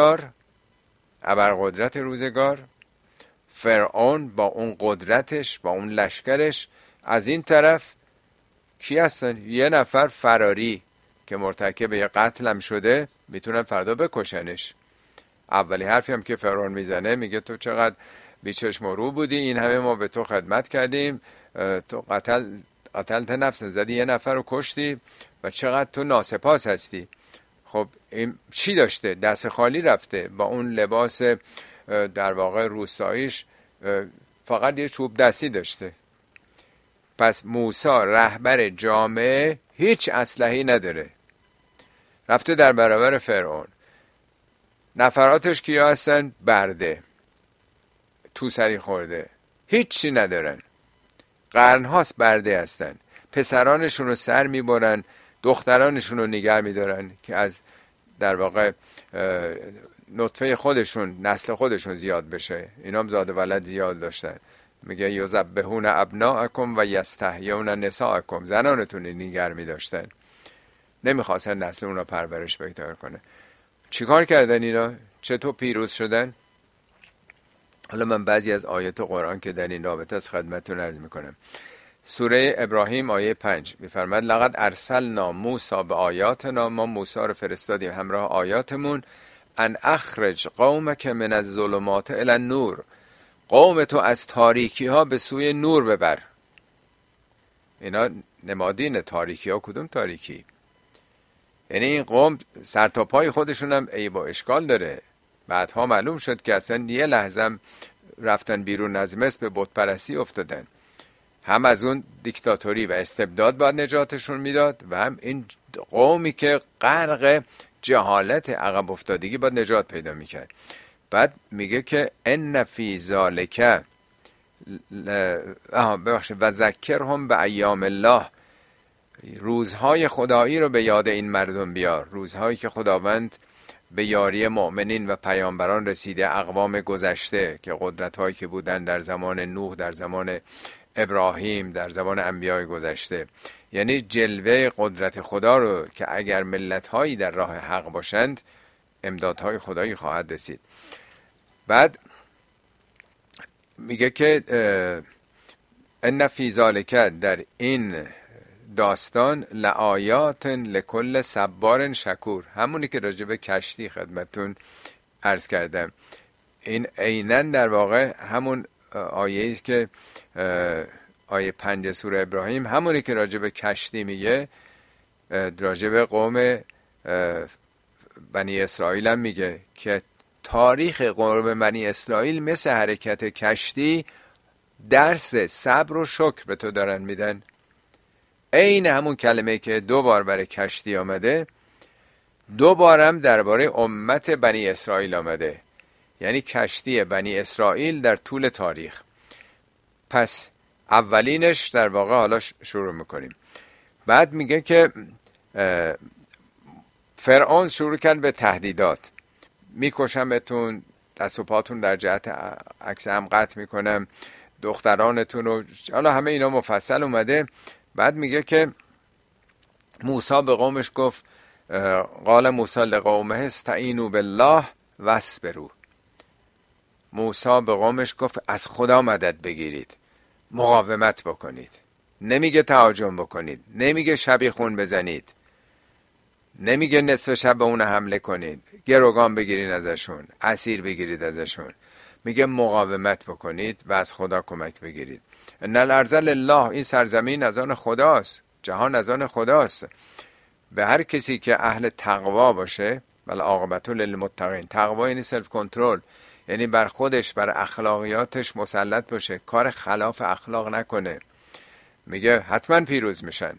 روزگار، فرعون با اون قدرتش، با اون لشکرش. از این طرف کی هستن؟ یه نفر فراری که مرتکب یه قتل هم شده، میتونن فردا بکشنش. اولی حرفی هم که فرعون میزنه میگه تو چقدر بیچشم و رو بودی، این همه ما به تو خدمت کردیم، تو قتلت نفس، زدی یه نفر رو کشتی و چقدر تو ناسپاس هستی. خب این چی داشته؟ دست خالی رفته با اون لباس در واقع روستاییش، فقط یه چوب دستی داشته. پس موسی رهبر جامعه هیچ اسلحه‌ای نداره، رفته در برابر فرعون. نفراتش کیا هستن؟ برده، تو سری خورده، هیچی ندارن، قرنهاست برده هستن. پسرانشون رو سر میبرن، دخترانشون رو نگه میدارن که از در واقع نطفه خودشون، نسل خودشون زیاد بشه. اینا هم زاده ولد زیاد داشتن. میگه یذبحون ابناءکم و یستحیون نساءکم، زنانتون نگه میداشتن، نمیخواستن نسل اونا پرورش پیدا کنه. چیکار کردن اینا؟ چطور پیروز شدن؟ حالا من بعضی از آیات قرآن که در این رابطه از خدمتتون عرض میکنم. سوره ابراهیم آیه 5 میفرماد لقد ارسلنا موسی بآیاتنا، ما موسی رو فرستادیم همراه آیاتمون، ان اخرج قومک من الظلمات الی النور، قوم تو از تاریکی ها به سوی نور ببر. اینا نمادین تاریکی ها. کدوم تاریکی؟ یعنی این قوم سر تا پای خودشون هم عیب و اشکال داره. بعدها معلوم شد که اصلا یه لحظه رفتن بیرون از مصر به بت پرستی افتادن. هم از اون دیکتاتوری و استبداد باید نجاتشون میداد و هم این قومی که غرق جهالت عقب افتادگی باید نجات پیدا میکرد. بعد میگه که ان فی ذالک و ذکرهم به ایام الله، روزهای خدایی رو به یاد این مردم بیار، روزهایی که خداوند به یاری مؤمنین و پیامبران رسیده، اقوام گذشته که قدرت‌هایی که بودن در زمان نوح، در زمان ابراهیم، در زمان انبیای گذشته. یعنی جلوه قدرت خدا رو که اگر ملت‌هایی در راه حق باشند امدادهای خدایی خواهد رسید. بعد میگه که ان فی ذالک، در این داستان، لآیات لکل صبار شکور، همونی که راجع به کشتی خدمتون عرض کردم. این عیناً در واقع همون آیه‌ای که آیه 5 سوره ابراهیم، همونی که راجع به کشتی میگه، راجع به قوم بنی اسرائیل هم میگه که تاریخ قوم بنی اسرائیل مثل حرکت کشتی درس صبر و شکر به تو دارن میدن. عین همون کلمه که 2 بار برای کشتی آمده 2 بارم درباره امت بنی اسرائیل آمده، یعنی کشتی بنی اسرائیل در طول تاریخ. پس اولینش در واقع حالا شروع میکنیم. بعد میگه که فرعون شروع کرد به تهدیدات، میکشمتون، دست و پاتون در جهت عکس هم قطع میکنم، دخترانتون رو، حالا همه اینا مفصل اومده. بعد میگه که موسی به قومش گفت قال موسی لقومه استعینوا بالله واصبروا. موسی به قومش گفت از خدا مدد بگیرید، مقاومت بکنید. نمیگه تهاجم بکنید، نمیگه شبیخون بزنید، نمیگه نصف شب به اون حمله کنید، گروگان بگیرید ازشون، اسیر بگیرید ازشون. میگه مقاومت بکنید و از خدا کمک بگیرید. ان الارض لله، این سرزمین از آن خداست، جهان از آن خداست. به هر کسی که اهل تقوا باشه، بل عاقبت للمتقین. تقوا یعنی سلف کنترل، یعنی بر خودش، بر اخلاقیاتش مسلط باشه، کار خلاف اخلاق نکنه. میگه حتما پیروز میشن.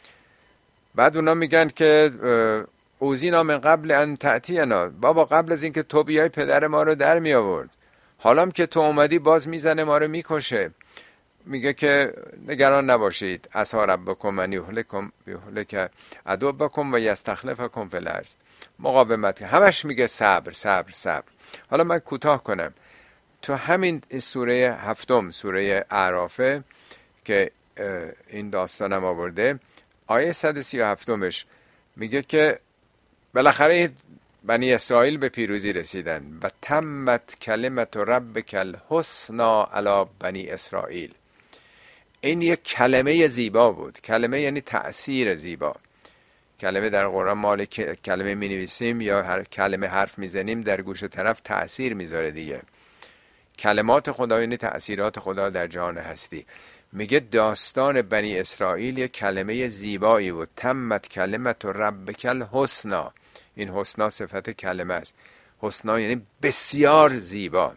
بعد اونا میگن که اوذینا من قبل ان تأتینا، بابا قبل از اینکه تو بیای پدر ما رو در می آورد، حالا که تو اومدی باز میزنه ما رو میکشه. میگه که نگران نباشید، عسی ربکم من یهلک عدوکم و یستخلفکم فی الارض. مقاومت، همش میگه صبر صبر صبر. حالا من کوتاه کنم، تو همین سوره 7 سوره اعرافه که این داستانم آورده، آیه 137 میگه که بالاخره بنی اسرائیل به پیروزی رسیدن و تمت کلمت ربک الحسنا علی بنی اسرائیل. این یک کلمه زیبا بود. کلمه یعنی تأثیر زیبا. کلمه در قرآن مال کلمه می نویسیم یا هر کلمه حرف می زنیم در گوش طرف تأثیر می ذاره دیگه. کلمات خدا یعنی تأثیرات خدا در جهان هستی. میگه داستان بنی اسرائیل یک کلمه زیبایی بود. تمت کلمت ربک الحسنا. این حسنا صفت کلمه است. حسنا یعنی بسیار زیبا.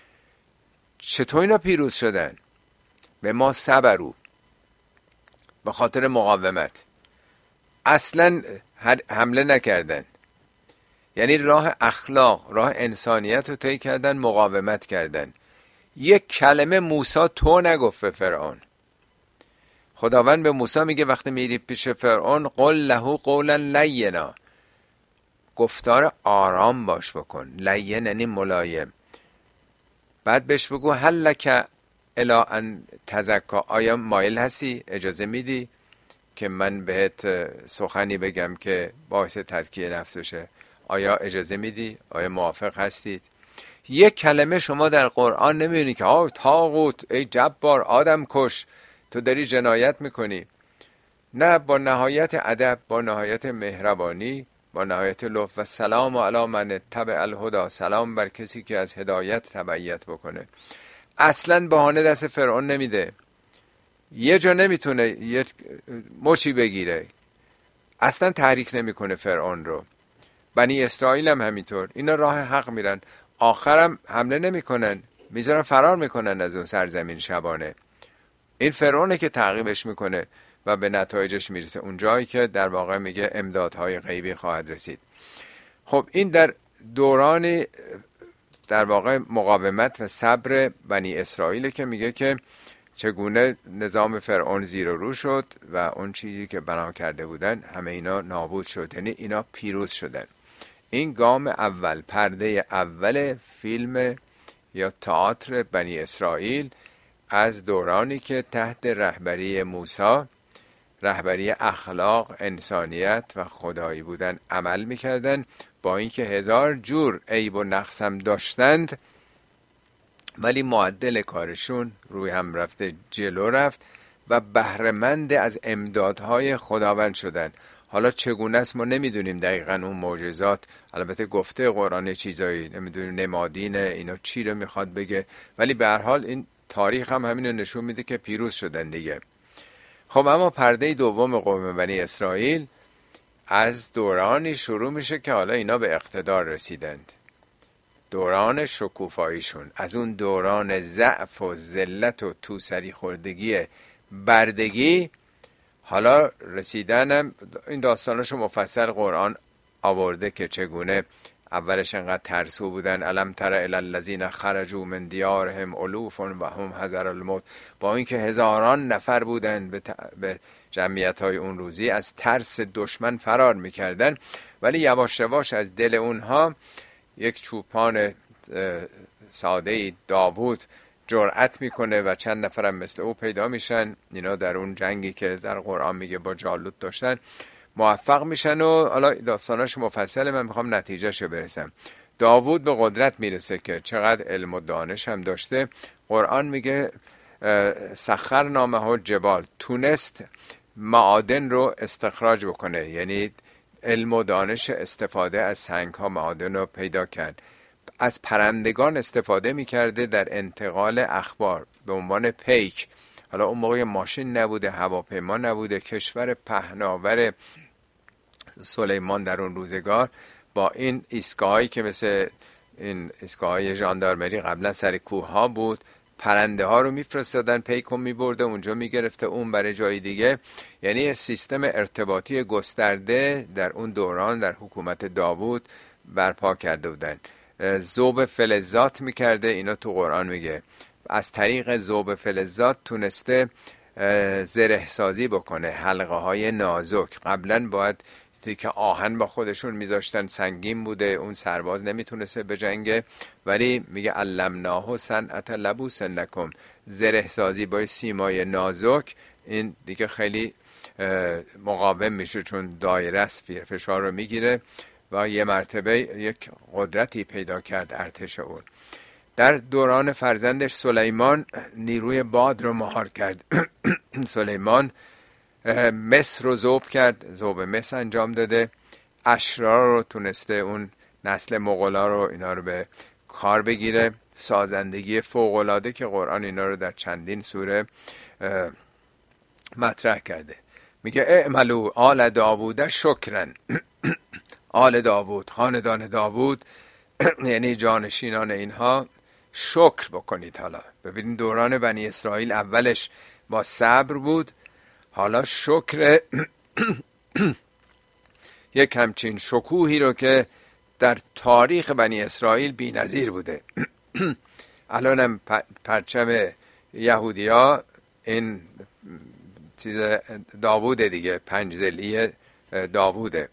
چطور اینا پیروز شدن؟ به ما صبرو، به خاطر مقاومت. اصلا حمله نکردن، یعنی راه اخلاق، راه انسانیت رو طی کردن، مقاومت کردن. یک کلمه موسی تو نگفت به فرعون. خداوند به موسی میگه وقتی میری پیش فرعون قل له قولا لینا، گفتار آرام باش بکن. لین یعنی ملایم. بعد بهش بگو هل لک الی ان تزکا، آیا مایل هستی، اجازه میدی که من بهت سخنی بگم که باعث تزکیه نفس بشه؟ آیا اجازه میدی؟ آیا موافق هستید؟ یک کلمه شما در قرآن نمیبینی که طاغوت، ای جبار، آدم کش، تو داری جنایت میکنی. نه، با نهایت ادب، با نهایت مهربانی، با نهایت لطف و سلام علی من اتبع الهدی، سلام بر کسی که از هدایت تبعیت بکنه. اصلا بهانه دست فرعون نمیده. یه جا نمیتونه یه مچی بگیره، اصلا تحریک نمیکنه فرعون رو. بنی اسرائیل هم همینطور، اینا راه حق میرن، آخرم حمله نمیکنن، میذارن فرار میکنن از اون سرزمین شبانه. این فرعونه که تعقیبش میکنه و به نتایجش میرسه، اون جایی که در واقع میگه امدادهای غیبی خواهد رسید. خب این در دوران در واقع مقاومت و صبر بنی اسرائیل که میگه که چگونه نظام فرعون زیر و رو شد و اون چیزی که بنا کرده بودن همه اینا نابود شد، یعنی اینا پیروز شدن. این گام اول، پرده اول فیلم یا تئاتر بنی اسرائیل از دورانی که تحت رهبری موسی، رهبری اخلاق، انسانیت و خدایی بودن عمل میکردن، با اینکه 1000 جور عیب و نقص هم داشتند، ولی معدل کارشون روی هم رفته، جلو رفت و بهره‌مند از امدادهای خداوند شدن. حالا چگونه است ما نمیدونیم دقیقاً اون معجزات، البته گفته قرآن چیزایی، نمیدونیم نمادینه اینا چی رو میخواد بگه، ولی به هر حال این تاریخ هم همین رو نشون میده که پیروز شدن دیگه. خب اما پرده دوم قوم بنی اسرائیل از دورانی شروع میشه که حالا اینا به اقتدار رسیدند، دوران شکوفاییشون. از اون دوران ضعف و ذلت و توسری خوردگی بردگی حالا رسیدنم، این داستاناشو مفصل قرآن آورده که چگونه اولش انقدر ترسو بودن، الم تر الی الذین خرجوا من دیارهم الوفا و هم حذر الموت، با اینکه هزاران نفر بودن به جمعیت‌های اون روزی از ترس دشمن فرار میکردن، ولی یواش یواش از دل اونها یک چوپان ساده داوود جرأت میکنه و چند نفرم مثل او پیدا میشن. اینا در اون جنگی که در قرآن میگه با جالوت داشتن موفق میشن و حالا داستاناش مفصله، من میخوام نتیجهشو برسم. داوود به قدرت میرسه که چقدر علم و دانش هم داشته. قرآن میگه سخر نامه جبال، تونست معادن رو استخراج بکنه، یعنی علم و دانش استفاده از سنگ ها معادن رو پیدا کرد. از پرندگان استفاده میکرده در انتقال اخبار به عنوان پیک. حالا اون موقع ماشین نبوده، هواپیما نبوده، کشور پهناور سلیمان در اون روزگار با این ایستگاهایی که مثل این ایستگاه‌های ژاندارمری قبلا سر کوه ها بود، پرنده ها رو میفرستادن، پیکو میبرده اونجا میگرفته اون برای جای دیگه. یعنی سیستم ارتباطی گسترده در اون دوران در حکومت داوود برپا کرده بودن. ذوب فلزات میکرده، اینا تو قرآن میگه از طریق ذوب فلزات تونسته زره سازی بکنه، حلقه های نازک. قبلا باید که آهن با خودشون میذاشتن، سنگین بوده، اون سرباز نمیتونسته بجنگه، ولی میگه علمناه صنعة لبوس لکم، زره سازی با سیمای نازک، این دیگه خیلی مقاوم میشه چون دایره است، فشار رو میگیره و یه مرتبه یک قدرتی پیدا کرد ارتش اون. در دوران فرزندش سلیمان نیروی باد رو مهار کرد. سلیمان مصر رو ذوب کرد، ذوب مصر انجام داده، اشرار رو تونسته اون نسل مغولا رو اینا رو به کار بگیره، سازندگی فوق‌العاده که قرآن اینا رو در چندین سوره مطرح کرده. میگه اعملوا آل داوود شکرن. آل داوود، خاندان داوود یعنی جانشینان اینها، شکر بکنید. حالا ببینید دوران بنی اسرائیل اولش با صبر بود، حالا شکر یک همچین شکوهی رو که در تاریخ بنی اسرائیل بی نظیر بوده. الانم پرچم یهودیا این چیز داوود دیگه، پنجزلی داووده.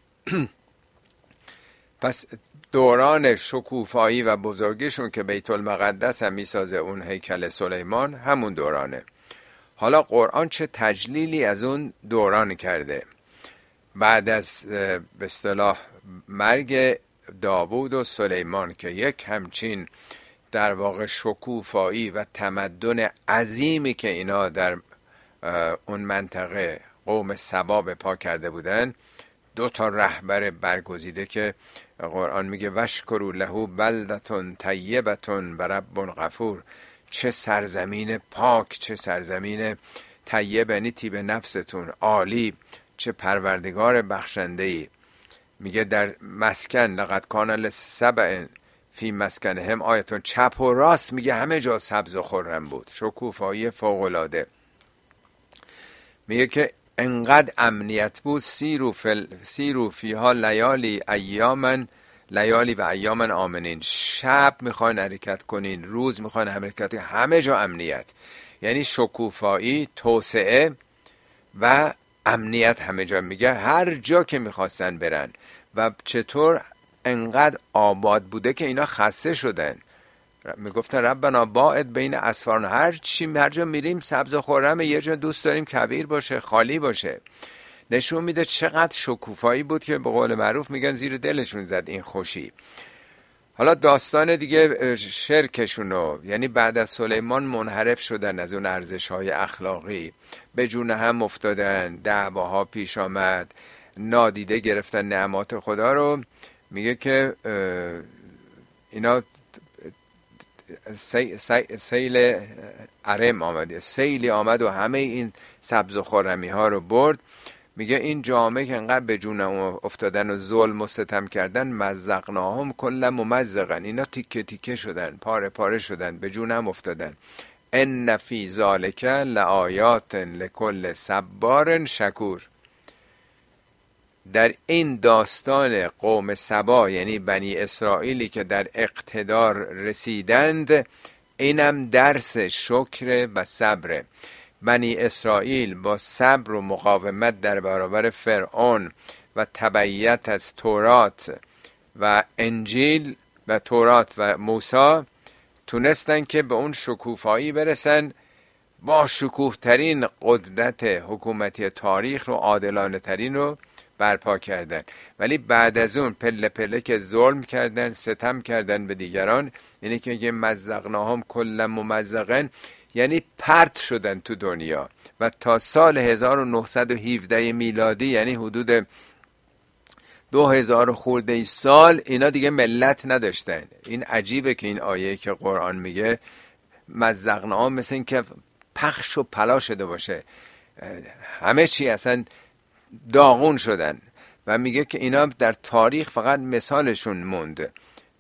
پس دوران شکوفایی و بزرگیشون که بیت المقدس هم میسازه، اون هیکل سلیمان، همون دورانه. حالا قرآن چه تجلیلی از اون دوران کرده بعد از به اصطلاح مرگ داوود و سلیمان که یک همچین در واقع شکوفایی و تمدن عظیمی که اینا در اون منطقه قوم سبا به پا کرده بودن، 2 رهبر برگزیده که قرآن میگه وشکروا له بلدة طیبة و رب غفور. چه سرزمین پاک، چه سرزمین طیب یعنی طیب نفستون، عالی، چه پروردگار بخشنده‌ای. میگه در مسکن لقد کان لسبع فی مسکنهم آیتون، چپ و راست میگه همه جا سبز و خرم بود، شکوفایی فوق العاده. میگه که انقدر امنیت بود، سیرو فیها لیالی و ایامن آمنین، شب میخواین حرکت کنین، روز میخواین حرکت کنین، همه جا امنیت، یعنی شکوفایی، توسعه و امنیت همه جا. میگه هر جا که میخواستن برن. و چطور انقدر آباد بوده که اینا خسته شدن، میگفتن ربنا باعد بین اسفارنا، هر جا میریم سبز و خرم، یه جا دوست داریم کبیر باشه، خالی باشه. نشون میده چقدر شکوفایی بود که به قول معروف میگن زیر دلشون زد این خوشی. حالا داستان دیگه شرکشونو، یعنی بعد از سلیمان منحرف شدن از اون ارزش‌های اخلاقی، به جون هم افتادن، دعواها پیش آمد، نادیده گرفتن نعمات خدا رو. میگه که اینا سیل عرم آمد، سیلی آمد و همه این سبز و خرمی ها رو برد. میگه این جامعه که انقدر به جون افتادن و ظلم و ستم کردن، مزقناهم کل ممزقن، اینا تیکه تیکه شدن، پاره پاره شدن، به جون هم افتادن. ان فی ذالک لآیات لکل صبار شکور. در این داستان قوم سبا یعنی بنی اسرائیلی که در اقتدار رسیدند، اینم درس شکر و صبر. بنی اسرائیل با صبر و مقاومت در برابر فرعون و تبعیت از تورات و انجیل و تورات و موسی تونستن که به اون شکوفایی برسن، با شکوه ترین قدرت حکومتی تاریخ رو، عادلانه ترین رو برپا کردن. ولی بعد از اون پله پله که ظلم کردن، ستم کردن به دیگران، یعنی که میگه مزقناهم کل ممزقن، یعنی پرت شدن تو دنیا. و تا سال 1917 میلادی، یعنی حدود 2000 خورده ای سال، اینا دیگه ملت نداشتن. این عجیبه که این آیه که قرآن میگه مزقناهم مثل این که پخش و پلا شده باشه، همه چی اصلا داغون شدن. و میگه که اینا در تاریخ فقط مثالشون مونده،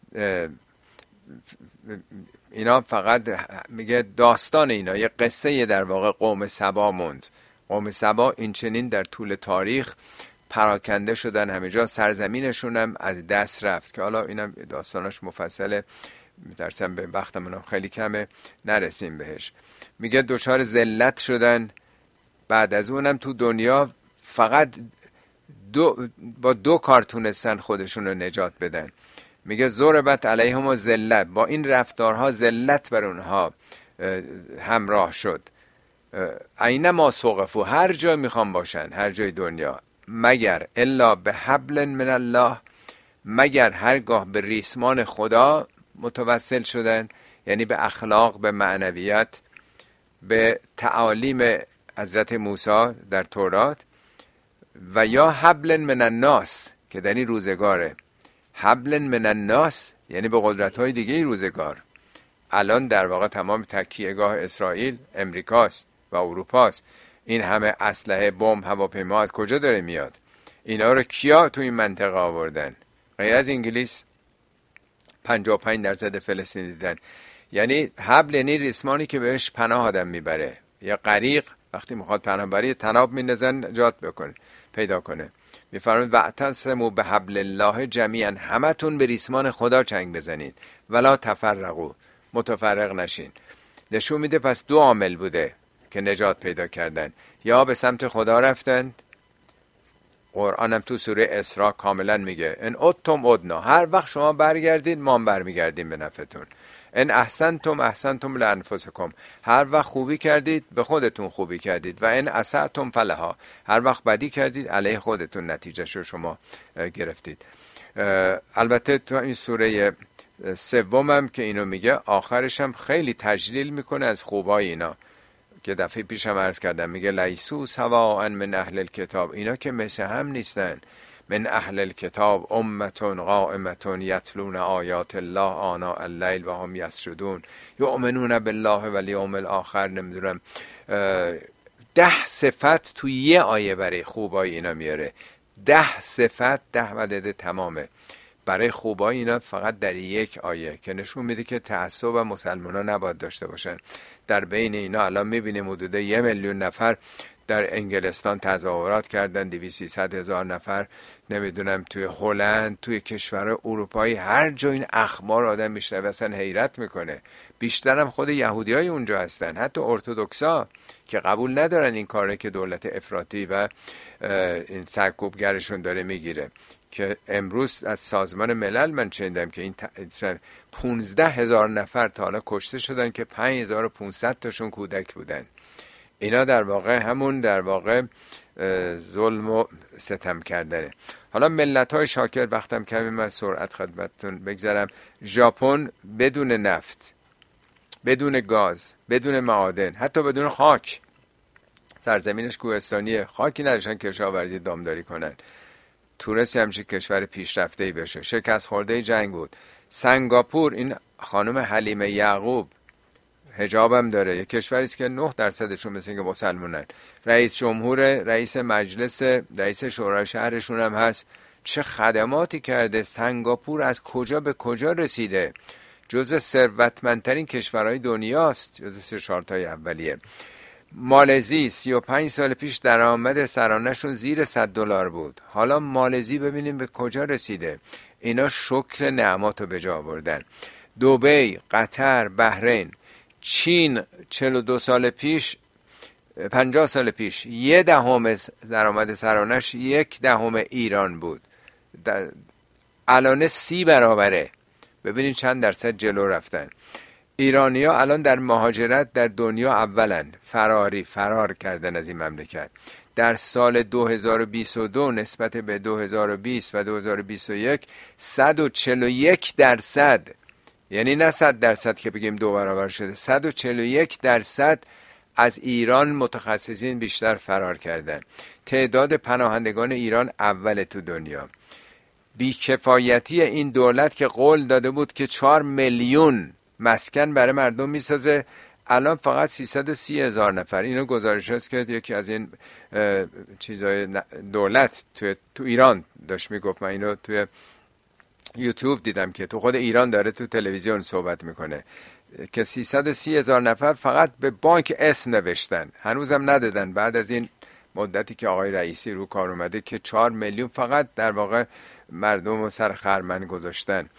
اینا فقط میگه داستان اینا، یه قصه در واقع قوم سبا موند. قوم سبا این چنین در طول تاریخ پراکنده شدن، همه جا سرزمینشون هم از دست رفت که حالا اینم داستانش مفصله، میترسم به وقتمون خیلی کمه نرسیم بهش. میگه دچار ذلت شدن، بعد از اونم تو دنیا فقط با دو کار تونستن خودشون رو نجات بدن. میگه ضربت علیهم و ذلت، با این رفتارها ذلت بر اونها همراه شد. اینما ثقفوا، هر جای میخوام باشن، هر جای دنیا، مگر الا به حبل من الله، مگر هرگاه به ریسمان خدا متوسل شدن، یعنی به اخلاق، به معنویت، به تعالیم حضرت موسی در تورات، و یا حبل من الناس که در این روزگاره. حبل من الناس یعنی به قدرت‌های دیگه روزگار. الان در واقع تمام تکیهگاه اسرائیل امریکاست و اروپاست. این همه اسلحه، بمب، هواپیما از کجا داره میاد؟ اینا رو کیا تو این منطقه آوردن غیر از انگلیس؟ 55% فلسطینی دیدن. یعنی حبل یعنی ریسمانی که بهش پناه آدم میبره. یا غریق وقتی میخواد پناه بره تناب میندازن جات بکنه، پیدا کنه. میفرماید واعتصموا بحبل الله جمیعا، همتون به ریسمان خدا چنگ بزنید، ولا تفرقوا، متفرق نشین. نشون میده پس دو عامل بوده که نجات پیدا کردن، یا به سمت خدا رفتند. قرآنم تو سوره اسراء کاملا میگه ان عدتم عدنا، هر وقت شما برگردید ما هم برمیگردیم به نفعتون. ان احسنتم احسنتم لانفسکم، هر وقت خوبی کردید به خودتون خوبی کردید. و ان اسأتم فلها، هر وقت بدی کردید علیه خودتون نتیجهش رو شما گرفتید. البته تو این سوره سومم که اینو میگه، آخرش هم خیلی تجلیل میکنه از خوبای اینا که دفعه پیشم عرض کردم. میگه لیسو سواء من اهل الکتاب، اینا که مثل هم نیستن. من اهل الکتاب امتون قائمتون یتلون آیات الله آناء اللیل و هم یسجدون یؤمنون بالله و الیوم الاخر. نمیدونم 10 صفت تو یه آیه برای خوبای اینا میاره. 10 صفت، 10 عدد تمامه برای خوبای اینا فقط در یک آیه، که نشون میده که تعصب و مسلمان‌ها نباید داشته باشن. در بین اینا الان میبینیم حدود 1 میلیون نفر در انگلستان تظاهرات کردن، 200-300 هزار نفر نمیدونم توی هلند، توی کشور اروپایی، هر جا این اخبار آدم میشنوه اصلا حیرت میکنه. بیشترم خود یهودیای اونجا هستن، حتی ارتدوکسا که قبول ندارن این کاره که دولت افراطی و این سرکوبگرشون داره میگیره. که امروز از سازمان ملل من شنیدم که این 15,000 نفر تا حالا کشته شدن که 5,500 تاشون کودک بودن. اینا در واقع همون در واقع ظلم و ستم کردنه. حالا ملت‌های شاکر، وقتم کمی، من سرعت خدمتتون بگذارم. ژاپن بدون نفت، بدون گاز، بدون معادن، حتی بدون خاک، سرزمینش کوهستانیه، خاکی نداشتن کشاورزی دامداری کنن، تونستی همچین کشور پیشرفته‌ای بشه. شکست خورده جنگ بود. سنگاپور، این خانم حلیمه یعقوب حجاب هم داره، یک کشوری است که 9% مثل که مسلمانن. رئیس جمهور، رئیس مجلس، رئیس شورای شهرشون هم هست. چه خدماتی کرده. سنگاپور از کجا به کجا رسیده، جزو ثروتمندترین کشورهای دنیاست، جزو 3-4 تای اولیه. مالزی 35 سال پیش درآمد سرانه‌شون زیر $100 بود. حالا مالزی ببینیم به کجا رسیده. اینا شکر نعماتو به جا آوردن. دبی، قطر، بحرین. چین 42 سال پیش، 50 سال پیش 1/10 درآمد سرانه‌اش 1/10 ایران بود. الان 30 برابره. ببینید چند درصد جلو رفتن. ایرانی‌ها الان در مهاجرت در دنیا اولن. فرار کردن از این مملکت. در سال 2022 نسبت به 2020 و 2021 141%، یعنی نه 100% که بگیم 2 برابر شده، 141% از ایران متخصصین بیشتر فرار کردن. تعداد پناهندگان ایران اول تو دنیا. بیکفایتی این دولت که قول داده بود که 4 میلیون مسکن برای مردم میسازه، الان فقط 330,000 نفر. اینو گزارش هست که یکی از این چیزای دولت تو ایران داشت میگفت. من اینو توی یوتیوب دیدم که تو خود ایران داره تو تلویزیون صحبت میکنه که 330,000 نفر فقط به بانک اسم نوشتن، هنوزم ندادن بعد از این مدتی که آقای رئیسی رو کار اومده، که 4 میلیون فقط در واقع مردم رو سر خرمن گذاشتن.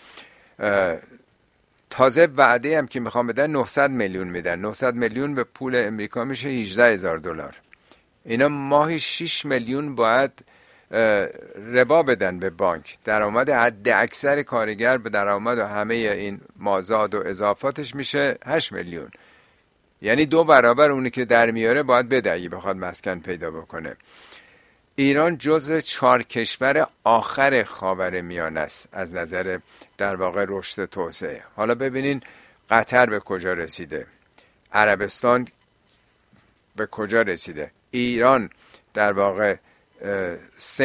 تازه وعده هم که میخوام بدن 900 میلیون میدن. 900 میلیون به پول امریکا میشه 18,000 دلار. اینا ماهی 6 میلیون باید ربا بدن به بانک. درآمد حد اکثر کارگر به درآمد و همه این مازاد و اضافاتش میشه 8 میلیون. یعنی 2 برابر اونی که در میاره باید بده اگه بخواد مسکن پیدا بکنه. ایران جزو 4 کشور آخر خاورمیانه است از نظر در واقع رشد توسعه. حالا ببینین قطر به کجا رسیده، عربستان به کجا رسیده. ایران در واقع 3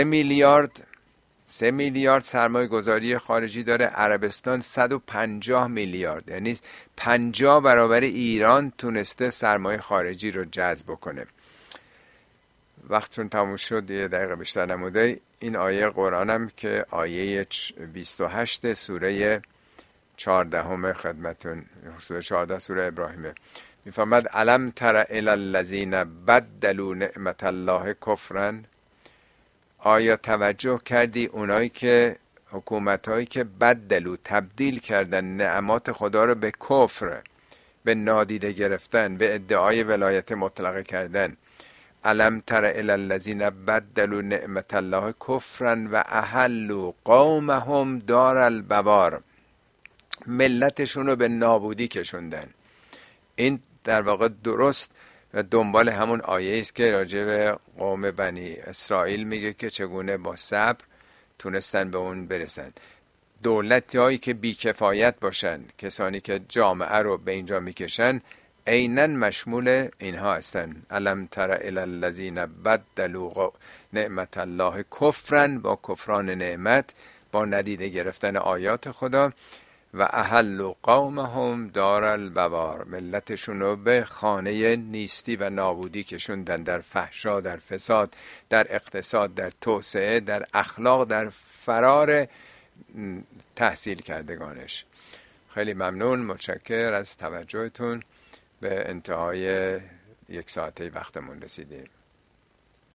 میلیارد سرمایه گذاری خارجی داره، عربستان 150 میلیارد، یعنی 50 برابر ایران تونسته سرمایه خارجی رو جذب کنه. وقتتون تموم شد، 1 دقیقه بیشتر نموده. این آیه قرآنم که آیه 28 سوره 14 خدمتون، سوره 14 سوره ابراهیمه، میفرماد الم تر الی الذین بدلوا نعمت الله کفرا. آیا توجه کردی اونایی که حکومتایی که بدلوا تبدیل کردن نعمات خدا رو به کفر، به نادیده گرفتن، به ادعای ولایت مطلقه کردن. الم تر الی الذین بدلوا نعمت الله کفرا و احلوا قومهم دار البوار. ملتشون رو به نابودی کشوندن. این در واقع درست دنبال همون آیه است که راجع به قوم بنی اسرائیل میگه که چگونه با صبر تونستن به اون برسن. دولتی هایی که بیکفایت باشن، کسانی که جامعه رو به اینجا میکشن، عیناً مشمول اینها هستن. الم تر الی الذین بدلوا نعمت الله کفرا، با کفران نعمت، با ندیده گرفتن آیات خدا. و اهل قومهم دار البوار، ملتشون رو به خانه نیستی و نابودی کشوندن، در فحشا، در فساد، در اقتصاد، در توسعه، در اخلاق، در فرار تحصیل کردگانش. خیلی ممنون، متشکر از توجهتون. به انتهای 1 ساعته وقتمون رسیدیم.